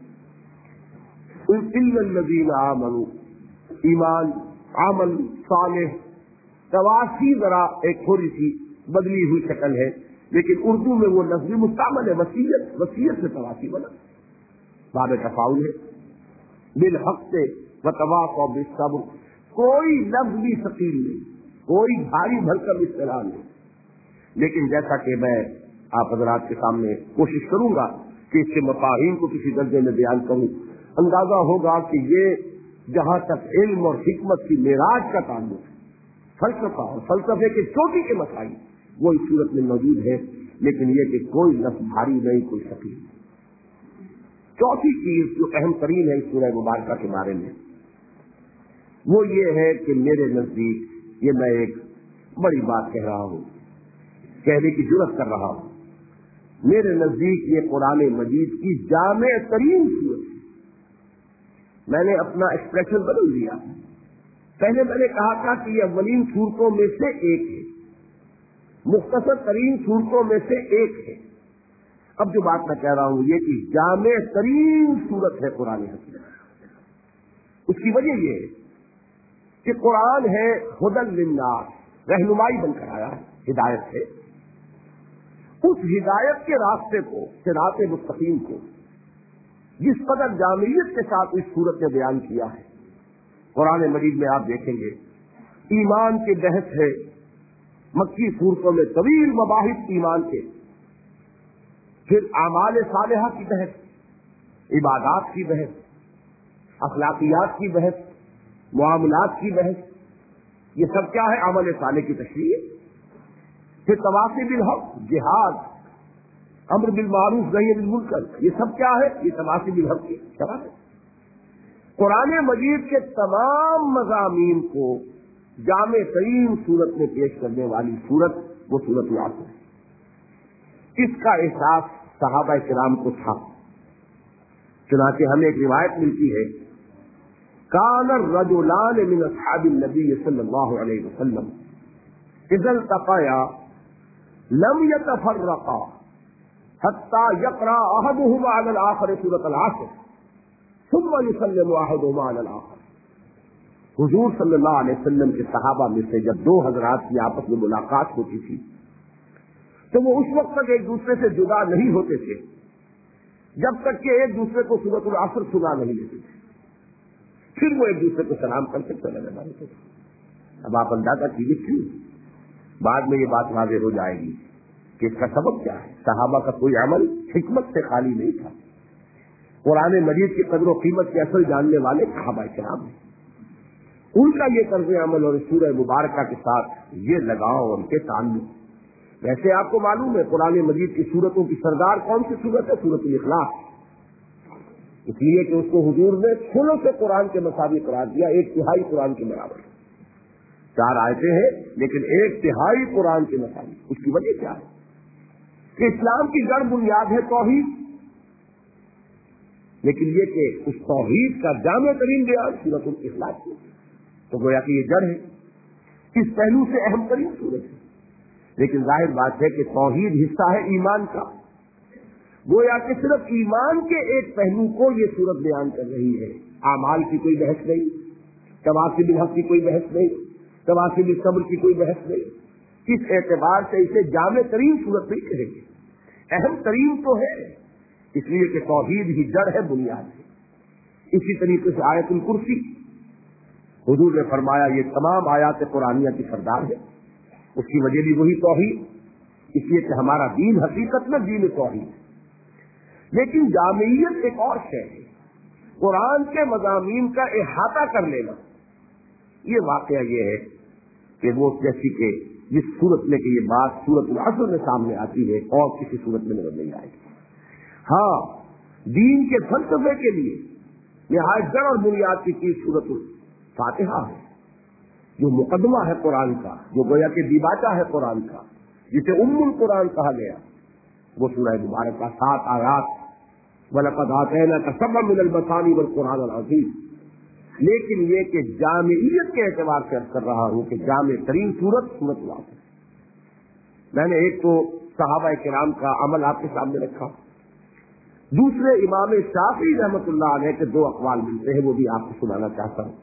الا الذین آمنوا، ایمان، عمل صالح، تواسی ذرا ایک تھوڑی سی بدلی ہوئی شکل ہے لیکن اردو میں وہ لفظ مستعمل ہے. وصیت، وصیت سے تواسی بنا باب تفاعل ہے. بالحق سے وتواصوا بالصبر، کوئی لفظ بھی ثقیل نہیں، کوئی بھاری بھرکم اصطلاح نہیں. لیکن جیسا کہ میں آپ حضرات کے سامنے کوشش کروں گا کہ اس کے مفاہیم کو کسی درجے میں بیان کروں، اندازہ ہوگا کہ یہ جہاں تک علم اور حکمت کی معراج کا تعلق ہے، فلسفہ اور فلسفے کے چوٹی کے مسائل وہ اس صورت میں موجود ہے. لیکن یہ کہ کوئی لفظ بھاری نہیں، کوئی ثقیل نہیں. چوتھی چیز جو اہم ترین ہے اس سورہ مبارکہ کے بارے میں وہ یہ ہے کہ میرے نزدیک، یہ میں ایک بڑی بات کہہ رہا ہوں، کہنے کی جرات کر رہا ہوں، میرے نزدیک یہ قرآن مجید کی جامع ترین صورت ہے. میں نے اپنا ایکسپریشن بدل دیا. پہلے میں نے کہا تھا کہ یہ اولین صورتوں میں سے ایک ہے، مختصر ترین صورتوں میں سے ایک ہے. اب جو بات میں کہہ رہا ہوں یہ کہ جامع ترین صورت ہے قرآن حکیم. اس کی وجہ یہ ہے کہ قرآن ہے ہدی للناس، رہنمائی بن کر آیا ہے، ہدایت ہے. اس ہدایت کے راستے کو، صراط مستقیم کو جس قدر جامعیت کے ساتھ اس صورت نے بیان کیا ہے. قرآن مجید میں آپ دیکھیں گے ایمان کے بحث ہے، مکی صورتوں میں طویل مباحث ایمان کے، پھر اعمال صالحہ کی بحث، عبادات کی بحث، اخلاقیات کی بحث، معاملات کی بحث. یہ سب کیا ہے؟ عمل صالح کی تشریح. پھر تواصی بالحق، جہاد، امر بالمعروف نہی عن المنکر، یہ سب کیا ہے؟ یہ تواصی بالحق کی شرح ہے. قرآن مجید کے تمام مضامین کو جامع ترین صورت میں پیش کرنے والی صورت وہ سورۃ العصر ہے. اس کا احساس صحابہ کرام کو تھا. چنانچہ ہمیں ایک روایت ملتی ہے، کان الرجلان من اصحاب النبی صلی اللہ علیہ وسلم اذا التقیا لم يتفرقا حتى يقرأ احدهما على الاخر سورۃ العصر ثم يسلم احدهما على الاخر. حضور صلی اللہ علیہ وسلم کے صحابہ میں سے جب دو حضرات کی آپس میں ملاقات ہوتی تھی تو وہ اس وقت تک ایک دوسرے سے جدا نہیں ہوتے تھے جب تک کہ ایک دوسرے کو سورۃ العصر سنا نہیں لیتے تھے. پھر وہ ایک دوسرے کو سلام کر کے چلے جاتے تھے. اب آپ اندازہ کیجیے کیوں؟ بعد میں یہ بات واضح ہو جائے گی کہ اس کا سبب کیا ہے. صحابہ کا کوئی عمل حکمت سے خالی نہیں تھا. قرآن مجید کی قدر و قیمت کے اصل جاننے والے صحابہ کرام ہیں. ان کا یہ طرز عمل اور سورہ مبارکہ کے ساتھ یہ لگاؤ اور ان کے تعلق. ویسے آپ کو معلوم ہے قرآن مجید کی سورتوں کی سردار کون سی سورت ہے؟ سورۃ الاخلاص. اس لیے کہ اس کو حضور نے ثلث سے قرآن کے مساوی قرار دیا، ایک تہائی قرآن کے برابر. چار آیتیں ہیں لیکن ایک تہائی قرآن کے مساوی. اس کی وجہ کیا ہے کہ اسلام کی جڑ بنیاد ہے توحید، لیکن یہ کہ اس توحید کا جامع ترین بیان سورۃ الاخلاص ہے. تو گویا کہ یہ جڑ ہے، اس پہلو سے اہم ترین سورت ہے. لیکن ظاہر بات ہے کہ توحید حصہ ہے ایمان کا. گویا کہ صرف ایمان کے ایک پہلو کو یہ سورت بیان کر رہی ہے. اعمال کی کوئی بحث نہیں، تواصی بالحق کی کوئی بحث نہیں، تواصی بالصبر کی کوئی بحث نہیں. اس اعتبار سے اسے جامع ترین سورت نہیں کہیں گے. اہم ترین تو ہے، اس لیے کہ توحید ہی جڑ ہے، بنیاد ہے. اسی طریقے سے آیت الکرسی، حضور نے فرمایا یہ تمام آیات قرآنیہ کی سردار ہے. اس کی وجہ بھی وہی توحید، اس لیے کہ ہمارا دین حقیقت میں دین توحید ہے. لیکن جامعیت ایک اور شے ہے. قرآن کے مضامین کا احاطہ کر لینا، یہ واقعہ یہ ہے کہ وہ جیسی کہ جس صورت میں کہ یہ بات سورۃ العصر میں سامنے آتی ہے اور کسی صورت میں نظر نہیں آئے گی. ہاں، دین کے فلسفے کے لیے نہایت جڑ اور بنیاد کی چیز سورۃ الفاتحہ ہے، جو مقدمہ ہے قرآن کا، جو گویا کہ دیباچہ ہے قرآن کا، جسے ام القرآن کہا گیا. وہ سورہ مبارکہ سات آیات، وَلَقَدْ آتَيْنَاكَ سَبْعًا مِنَ الْمَثَانِي وَالْقُرْآنَ الْعَظِيمِ. لیکن یہ کہ جامعیت کے اعتبار سے عرض کر رہا ہوں کہ جامع ترین سورت سورۃ العصر. میں نے ایک تو صحابہ کرام کا عمل آپ کے سامنے رکھا، دوسرے امام شافعی رحمۃ اللہ علیہ کے دو اقوال ملتے ہیں، وہ بھی آپ کو سنانا چاہتا ہوں.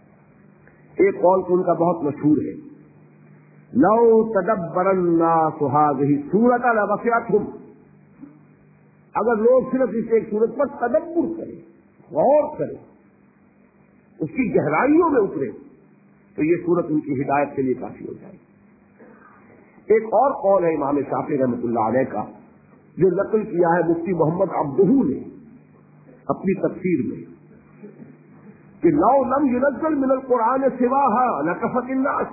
ایک قول تو ان کا بہت مشہور ہے، لو تدبر الناس هذه سورۃ لوسعتهم. اگر لوگ صرف اس ایک سورت پر تدبر کریں، غور کریں، اس کی گہرائیوں میں اترے تو یہ سورت ان کی ہدایت کے لیے کافی ہو جائے گی. ایک اور قول ہے امام شافعی رحمۃ اللہ علیہ کا، جو نقل کیا ہے مفتی محمد عبدہ نے اپنی تفسیر میں، کہ لو لم ينزل من القرآن سواها لكفت الناس.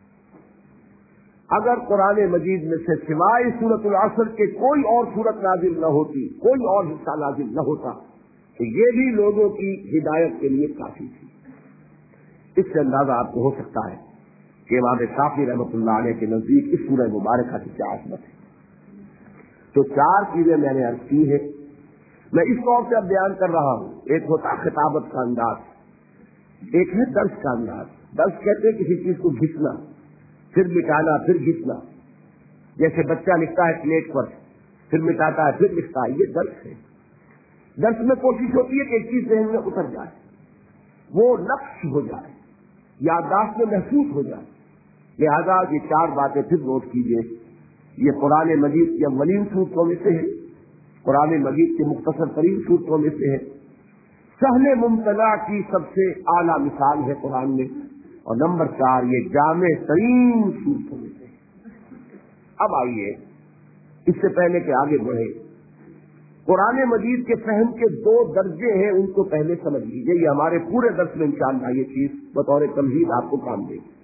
اگر قرآن مجید میں سے سوائے سورۃ العصر کے کوئی اور سورت نازل نہ ہوتی، کوئی اور حصہ نازل نہ ہوتا، تو یہ بھی لوگوں کی ہدایت کے لیے کافی تھی. اس سے اندازہ آپ کو ہو سکتا ہے کہ امام شافعی رحمۃ اللہ علیہ کے نزدیک اس سورہ مبارکہ کی کیا عظمت ہے. تو چار چیزیں میں نے عرض کی ہیں، میں اس طور سے اب بیان کر رہا ہوں. ایک ہوتا خطابت کا انداز، ایک ہے درس کا انداز. درس کہتے ہیں کسی چیز کو گھسنا، پھر مٹانا، پھر گھسنا. جیسے بچہ لکھتا ہے پلیٹ پر، پھر مٹاتا ہے، پھر لکھتا ہے، یہ درس ہے. درس میں کوشش ہوتی ہے کہ ایک چیز ذہن میں اتر جائے، وہ نقش ہو جائے، یادداشت میں محسوس ہو جائے. لہذا یہ چار باتیں پھر نوٹ کیجیے. یہ قرآن مجید کی اولین صورتوں میں سے ہے. قرآن مجید کے مختصر ترین صورتوں میں سے ہے، سہل ممتنع کی سب سے اعلیٰ مثال ہے قرآن میں، اور نمبر چار یہ جامع ترین صورتوں میں سے۔ اب آئیے اس سے پہلے کہ آگے بڑھے، قرآن مجید کے فہم کے دو درجے ہیں، ان کو پہلے سمجھ لیجیے، یہ ہمارے پورے درس میں انشاءاللہ یہ چیز بطور تمہید آپ کو کام دے گی۔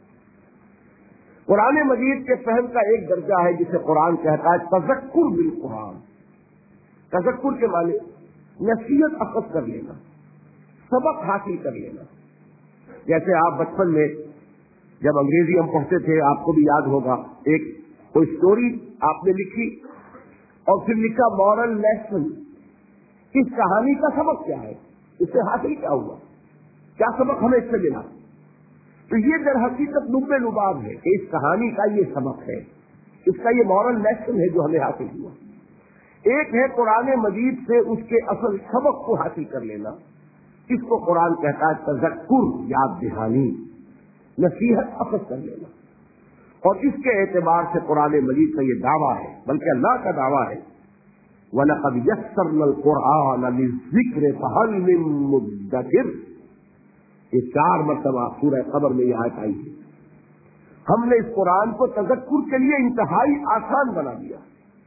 قرآن مجید کے فہم کا ایک درجہ ہے جسے قرآن کہتا ہے تذکر بالقرآن۔ تذکر کے معنی نصیحت اخذ کر لینا، سبق حاصل کر لینا۔ جیسے آپ بچپن میں جب انگریزی ہم پڑھتے تھے، آپ کو بھی یاد ہوگا، ایک کوئی اسٹوری آپ نے لکھی اور پھر لکھا مورل لیسن، اس کہانی کا سبق کیا ہے، اس سے حاصل کیا ہوا، کیا سبق ہمیں اس سے ملا۔ تو یہ در حقیقت لب لباب ہے کہ اس کہانی کا یہ سبق ہے، اس کا یہ مورل لیسن ہے جو ہمیں حاصل ہوا۔ ایک ہے قرآن مجید سے اس کے اصل سبق کو حاصل کر لینا، اس کو قرآن کہتا ہے تذکر، یاد دہانی، نصیحت اخذ کر لینا۔ اور اس کے اعتبار سے قرآن مجید کا یہ دعویٰ ہے، بلکہ اللہ کا دعویٰ ہے وَلَقَدْ يَسَّرْنَا الْقُرْآنَ لِلذِّكْرِ فَهَلْ مِن مُّدَّكِرٍ، یہ چار مرتبہ سورہ قمر میں یہ آیت آئی ہے۔ ہم نے اس قرآن کو تذکر کے لیے انتہائی آسان بنا دیا۔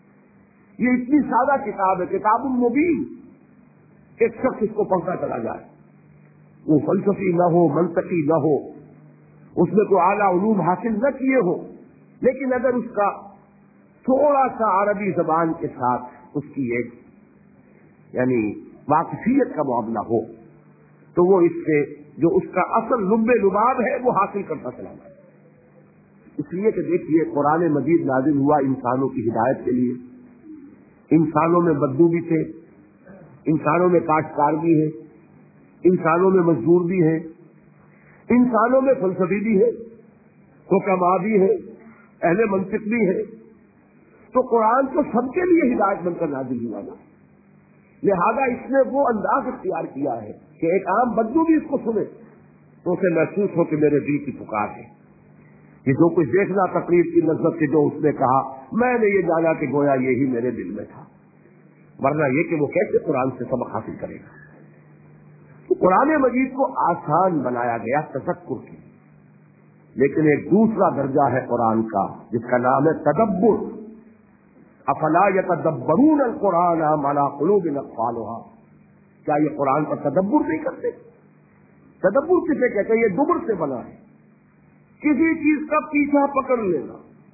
یہ اتنی سادہ کتاب ہے، کتاب مبین، ایک شخص اس کو پڑھتا چلا جائے، وہ فلسفی نہ ہو، منطقی نہ ہو، اس میں کوئی اعلیٰ علوم حاصل نہ کیے ہو، لیکن اگر اس کا تھوڑا سا عربی زبان کے ساتھ اس کی ایک یعنی واقفیت کا معاملہ ہو تو وہ اس سے جو اس کا اصل لب لباب ہے وہ حاصل کرتا چلا جائے۔ اس لیے کہ دیکھیے قرآن مجید نازل ہوا انسانوں کی ہدایت کے لیے، انسانوں میں بدو بھی تھے، انسانوں میں کاشتکار بھی ہے، انسانوں میں مزدور بھی ہے، انسانوں میں فلسفی بھی ہے، حکماء بھی ہے، اہل منطق بھی ہے۔ تو قرآن تو سب کے لیے ہدایت بن کر نازل ہوا نا، لہذا اس نے وہ انداز اختیار کیا ہے کہ ایک عام بدو بھی اس کو سنے تو اسے محسوس ہو کہ میرے دل کی پکار ہے۔ یہ جو کچھ دیکھنا تقریر کی لذت سے جو اس نے کہا، میں نے یہ جانا کہ گویا یہی میرے دل میں تھا، ورنہ یہ کہ وہ کیسے قرآن سے سبق حاصل کرے گا۔ تو قرآن مجید کو آسان بنایا گیا تذکر کی، لیکن ایک دوسرا درجہ ہے قرآن کا جس کا نام ہے تدبر۔ افلا یتدبرون القرآن ام علی قلوب اقفالها، کیا یہ قرآن پر تدبر نہیں کرتے؟ تدبر کسے کہتے ہیں؟ یہ دبر سے بنا ہے، کسی چیز کا پیچھا پکڑ لینا۔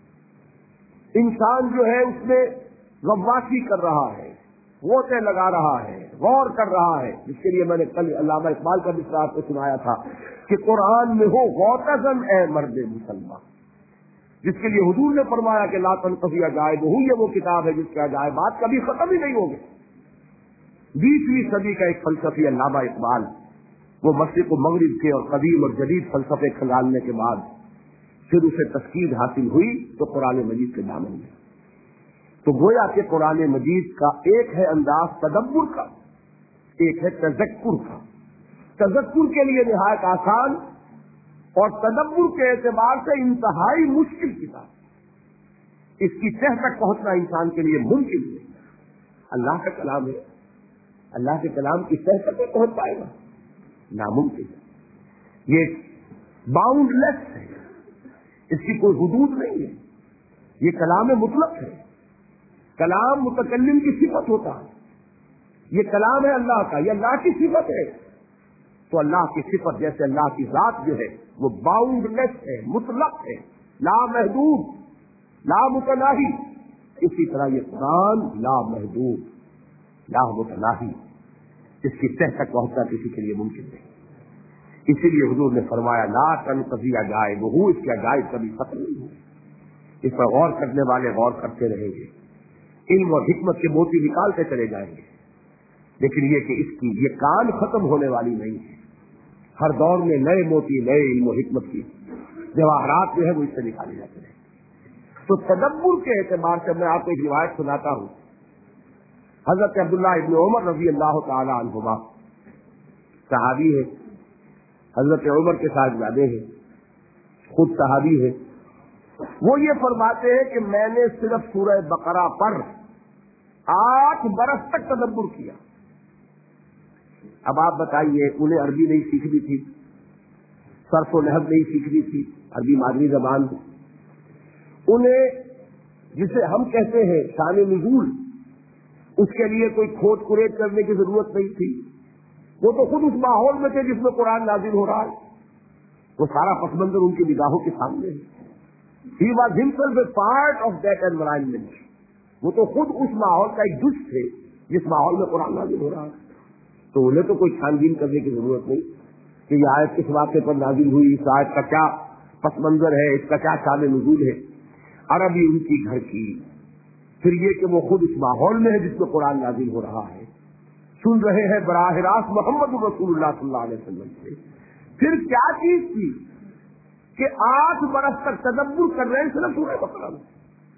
انسان جو ہے اس میں غواصی کر رہا ہے، غوطے لگا رہا ہے، غور کر رہا ہے، جس کے لیے میں نے کل علامہ اقبال کا مصرع آپ کو سنایا تھا کہ قرآن میں ہو غوطہ زن اے مرد مسلمان، جس کے لیے حضور نے فرمایا کہ لا تنقضی عجائب ہو، یہ وہ کتاب ہے جس کے عجائبات کبھی ختم ہی نہیں ہوں گے۔ بیسویں صدی کا ایک فلسفی علامہ اقبال، وہ مشرق و مغرب کے اور قدیم اور جدید فلسفے کھنگالنے کے بعد پھر اسے تسکین حاصل ہوئی تو قرآن مجید کے دامن میں۔ تو گویا کہ قرآن مجید کا ایک ہے انداز تدبر کا، ایک ہے تذکر کا۔ تذکر کے لیے نہایت آسان اور تدبر کے اعتبار سے انتہائی مشکل کتاب، اس کی تہ تک پہنچنا انسان کے لیے ممکن نہیں۔ اللہ کا کلام ہے، اللہ کے کلام کی تہ تک پہنچ پائے گا؟ ناممکن ہے۔ یہ باؤنڈ لیس ہے، اس کی کوئی حدود نہیں ہے، یہ کلام مطلق ہے۔ کلام متکلم کی صفت ہوتا ہے، یہ کلام ہے اللہ کا، یہ اللہ کی صفت ہے۔ تو اللہ کی صفت جیسے اللہ کی ذات جو ہے وہ باؤنڈ لیس ہے، مطلق ہے، لا محدود، لا متناہی، اسی طرح یہ قرآن لا محدود، لا متناہی، اس کی تہ تک پہنچنا کسی کے لیے ممکن نہیں۔ اسی لیے حضور نے فرمایا لا تنقضی عجائبہ، اس کے عجائب کبھی ختم نہیں ہوئے۔ اس پر غور کرنے والے غور کرتے رہیں گے، علم اور حکمت کے موتی نکالتے چلے جائیں گے، لیکن یہ کہ اس کی یہ کان ختم ہونے والی نہیں ہے۔ ہر دور میں نئے موتی، نئے علم و حکمت کی جواہرات جو ہے وہ اس سے نکالے جاتے ہیں۔ تو تدبر کے اعتبار سے میں آپ کو ایک روایت سناتا ہوں۔ حضرت عبداللہ ابن عمر رضی اللہ تعالی عنہما صحابی ہے، حضرت عمر کے صاحبزادے ہیں، خود صحابی ہے۔ وہ یہ فرماتے ہیں کہ میں نے صرف سورہ بقرہ پر آٹھ برس تک تدبر کیا. اب آپ بتائیے انہیں عربی نہیں سیکھنی تھی, صرف و نحو نہیں سیکھنی تھی, عربی مادری زبان, انہیں جسے ہم کہتے ہیں شان نزول, اس کے لیے کوئی کھود کریت کرنے کی ضرورت نہیں تھی. وہ تو خود اس ماحول میں تھے جس میں قرآن نازل ہو رہا ہے. وہ سارا پس منظر ان کی نگاہوں کے سامنے ہے. He was himself a part of that environment. وہ تو خود اس ماحول کا ایک جز تھے جس ماحول میں قرآن نازل ہو رہا ہے. تو انہیں تو کوئی چھان بین کرنے کی ضرورت نہیں کہ یہ آیت کس واقعے پر نازل ہوئی, اس آیت کا کیا پس منظر ہے, اس کا کیا شان نزول ہے. عربی ان کی گھر کی, پھر یہ کہ وہ خود اس ماحول میں ہے جس میں قرآن نازل ہو رہا ہے, سن رہے ہیں براہ راست محمد رسول اللہ صلی اللہ علیہ وسلم سے. پھر کیا چیز تھی کہ آٹھ برس تک تدبر کر رہے ہیں صرف سورہ بقرہ میں.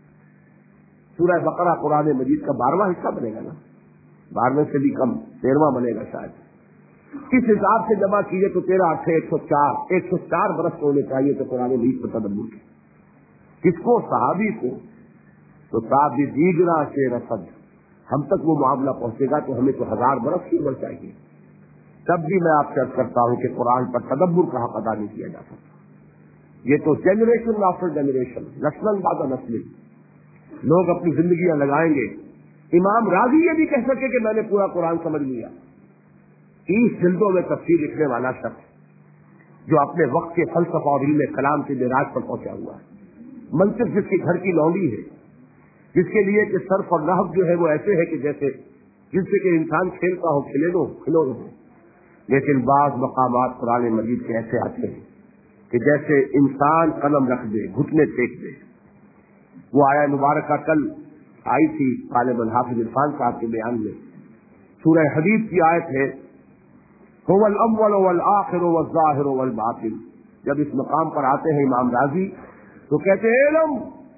سورہ بقرہ قرآن مجید کا بارہواں حصہ بنے گا نا, بارہویں سے بھی کم, تیرہواں بنے گا شاید. اس حساب سے جمع کیجیے تو تیرہ اٹھے ایک سو چار ایک سو چار برس ہونے چاہیے تو قرآن مجید پر تدبر کی. کس کو؟ صحابی کو. تو صاحب دیگرا سے رسد, ہم تک وہ معاملہ پہنچے گا تو ہمیں تو ہزار برس کی عمر چاہیے. تب بھی میں آپ سے عرض کرتا ہوں کہ قرآن پر تدبر کا حق ادا نہیں کیا جا سکتا. یہ تو جنریشن آفٹر جنریشن, نسل بعد نسل لوگ اپنی زندگیاں لگائیں گے. امام راضی یہ بھی کہہ سکے کہ میں نے پورا قرآن سمجھ لیا. تیس جلدوں میں تفسیر لکھنے والا شخص جو اپنے وقت کے فلسفہ اور علم کلام کے معراج پر پہنچا ہوا ہے, منصف جس کے گھر کی لونڈی ہے, جس کے لیے کہ صرف اور نحو جو ہے وہ ایسے ہے کہ جیسے جن سے کہ انسان کھیلتا ہو, کھلے دو کھلو رہو. لیکن بعض مقامات قرآن مجید کے ایسے آتے ہیں کہ جیسے انسان قلم رکھ دے, گھٹنے ٹیک دے. وہ آیا مبارکہ کل آئی تھی غالب الحافظ عرفان صاحب کے بیان میں, سورہ حدید کی آیت ہے هو الاول والآخر والظاہر والباطن. جب اس مقام پر آتے ہیں امام راضی تو کہتے ہیں علم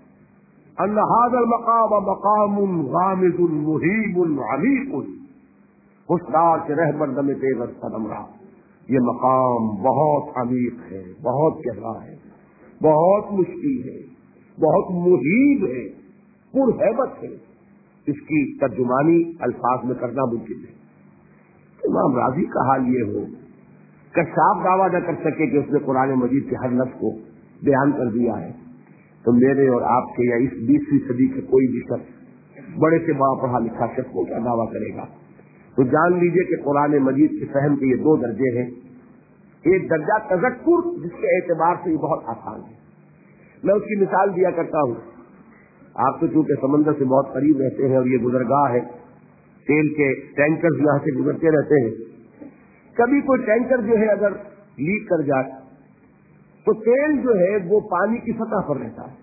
ان هذا المقام مقام غامض مہیب عمیق, ہوشیار کے رہبر دم تیغ قدم رہا. یہ مقام بہت عمیق ہے, بہت گہرا ہے, بہت مشکل ہے, بہت مہیب ہے, پر ہیبت ہے. اس کی ترجمانی الفاظ میں کرنا ممکن ہے. امام راضی کا حال یہ ہو کشاف دعویٰ نہ کر سکے کہ اس نے قرآن مجید کے ہر لفظ کو بیان کر دیا ہے, تو میرے اور آپ کے یا اس بیسویں صدی کے کوئی بھی شخص, بڑے سے بڑا پڑھا لکھا شخص کو کیا دعویٰ کرے گا. تو جان لیجئے کہ قرآن مجید کے فہم کے یہ دو درجے ہیں. ایک درجہ تذکر جس کے اعتبار سے یہ بہت آسان ہے. میں اس کی مثال دیا کرتا ہوں. آپ تو چونکہ سمندر سے بہت قریب رہتے ہیں اور یہ گزرگاہ ہے, تیل کے ٹینکر یہاں سے گزرتے رہتے ہیں. کبھی کوئی ٹینکر جو ہے اگر لیک کر جائے تو تیل جو ہے وہ پانی کی سطح پر رہتا ہے.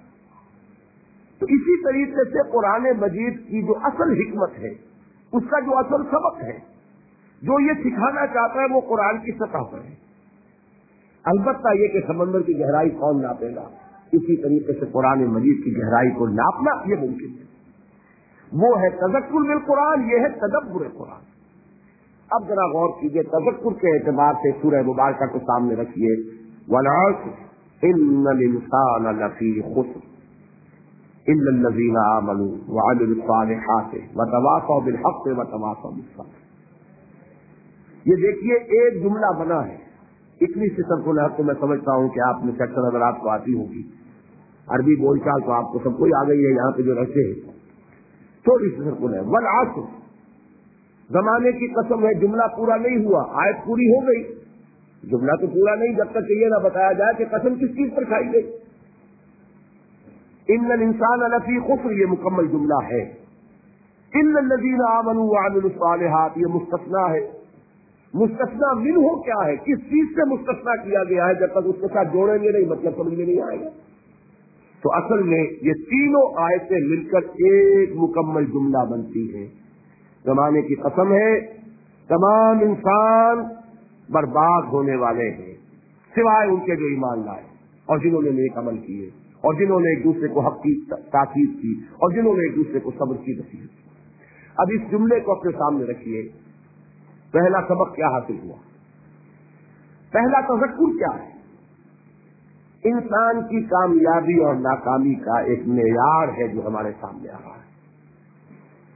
تو اسی طریقے سے قرآن مجید کی جو اصل حکمت ہے, اس کا جو اصل سبق ہے, جو یہ سکھانا چاہتا ہے وہ قرآن کی سطح پر ہے. البتہ یہ کہ سمندر کی گہرائی کون ناپے گا, اسی طریقے سے قرآن مجید کی گہرائی کو ناپنا یہ ممکن ہے. وہ ہے تذکر بالقرآن, یہ ہے تدبر قرآن. اب ذرا غور کیجیے, تذکر کے اعتبار سے سورہ مبارکہ کو سامنے رکھیے. وَالْعَصْرِ إِنَّ الْإِنسَانَ لَفِي خُسْرٍ إِلَّا الَّذِينَ آمَنُوا وَعَمِلُوا الصَّالِحَاتِ وَتَوَاصَوْا بِالْحَقِّ وَتَوَاصَوْا بِالصَّبْرِ. یہ دیکھیے ایک جملہ بنا ہے. اتنی سی سرکل ہے تو میں سمجھتا ہوں کہ آپ میں سیکشن اگر آپ کو آتی ہوگی, عربی بول چال تو آپ کو سب کو آ گئی ہے یہاں پہ جو رہتے ہیں. تھوڑی سی سرکل ہے. والعصر, زمانے کی قسم ہے, جملہ پورا نہیں ہوا, آیت پوری ہو گئی, جملہ تو پورا نہیں جب تک کہ یہ نہ بتایا جائے کہ قسم کس چیز پر کھائی گئی. ان الانسان لفی خسر, یہ مکمل جملہ ہے. الا الذین آمنوا وعملوا الصالحات, یہ مستثنیٰ ہے. مستثنیٰ منہ کیا ہے, کس چیز سے مستثنیٰ کیا گیا ہے, جب تک اس کے ساتھ جوڑیں گے نہیں مطلب سمجھ میں نہیں آئے گا. تو اصل میں یہ تینوں آیتیں مل کر ایک مکمل جملہ بنتی ہیں. زمانے کی قسم ہے, تمام انسان برباد ہونے والے ہیں سوائے ان کے جو ایمان لائے اور جنہوں نے نیک عمل کیے اور جنہوں نے ایک دوسرے کو حق کی تاکید کی اور جنہوں نے ایک دوسرے کو صبر کی نصیحت کی. اب اس جملے کو اپنے سامنے رکھیے. پہلا سبق کیا حاصل ہوا؟ پہلا تذکر کیا ہے؟ انسان کی کامیابی اور ناکامی کا ایک معیار ہے جو ہمارے سامنے آ رہا ہے.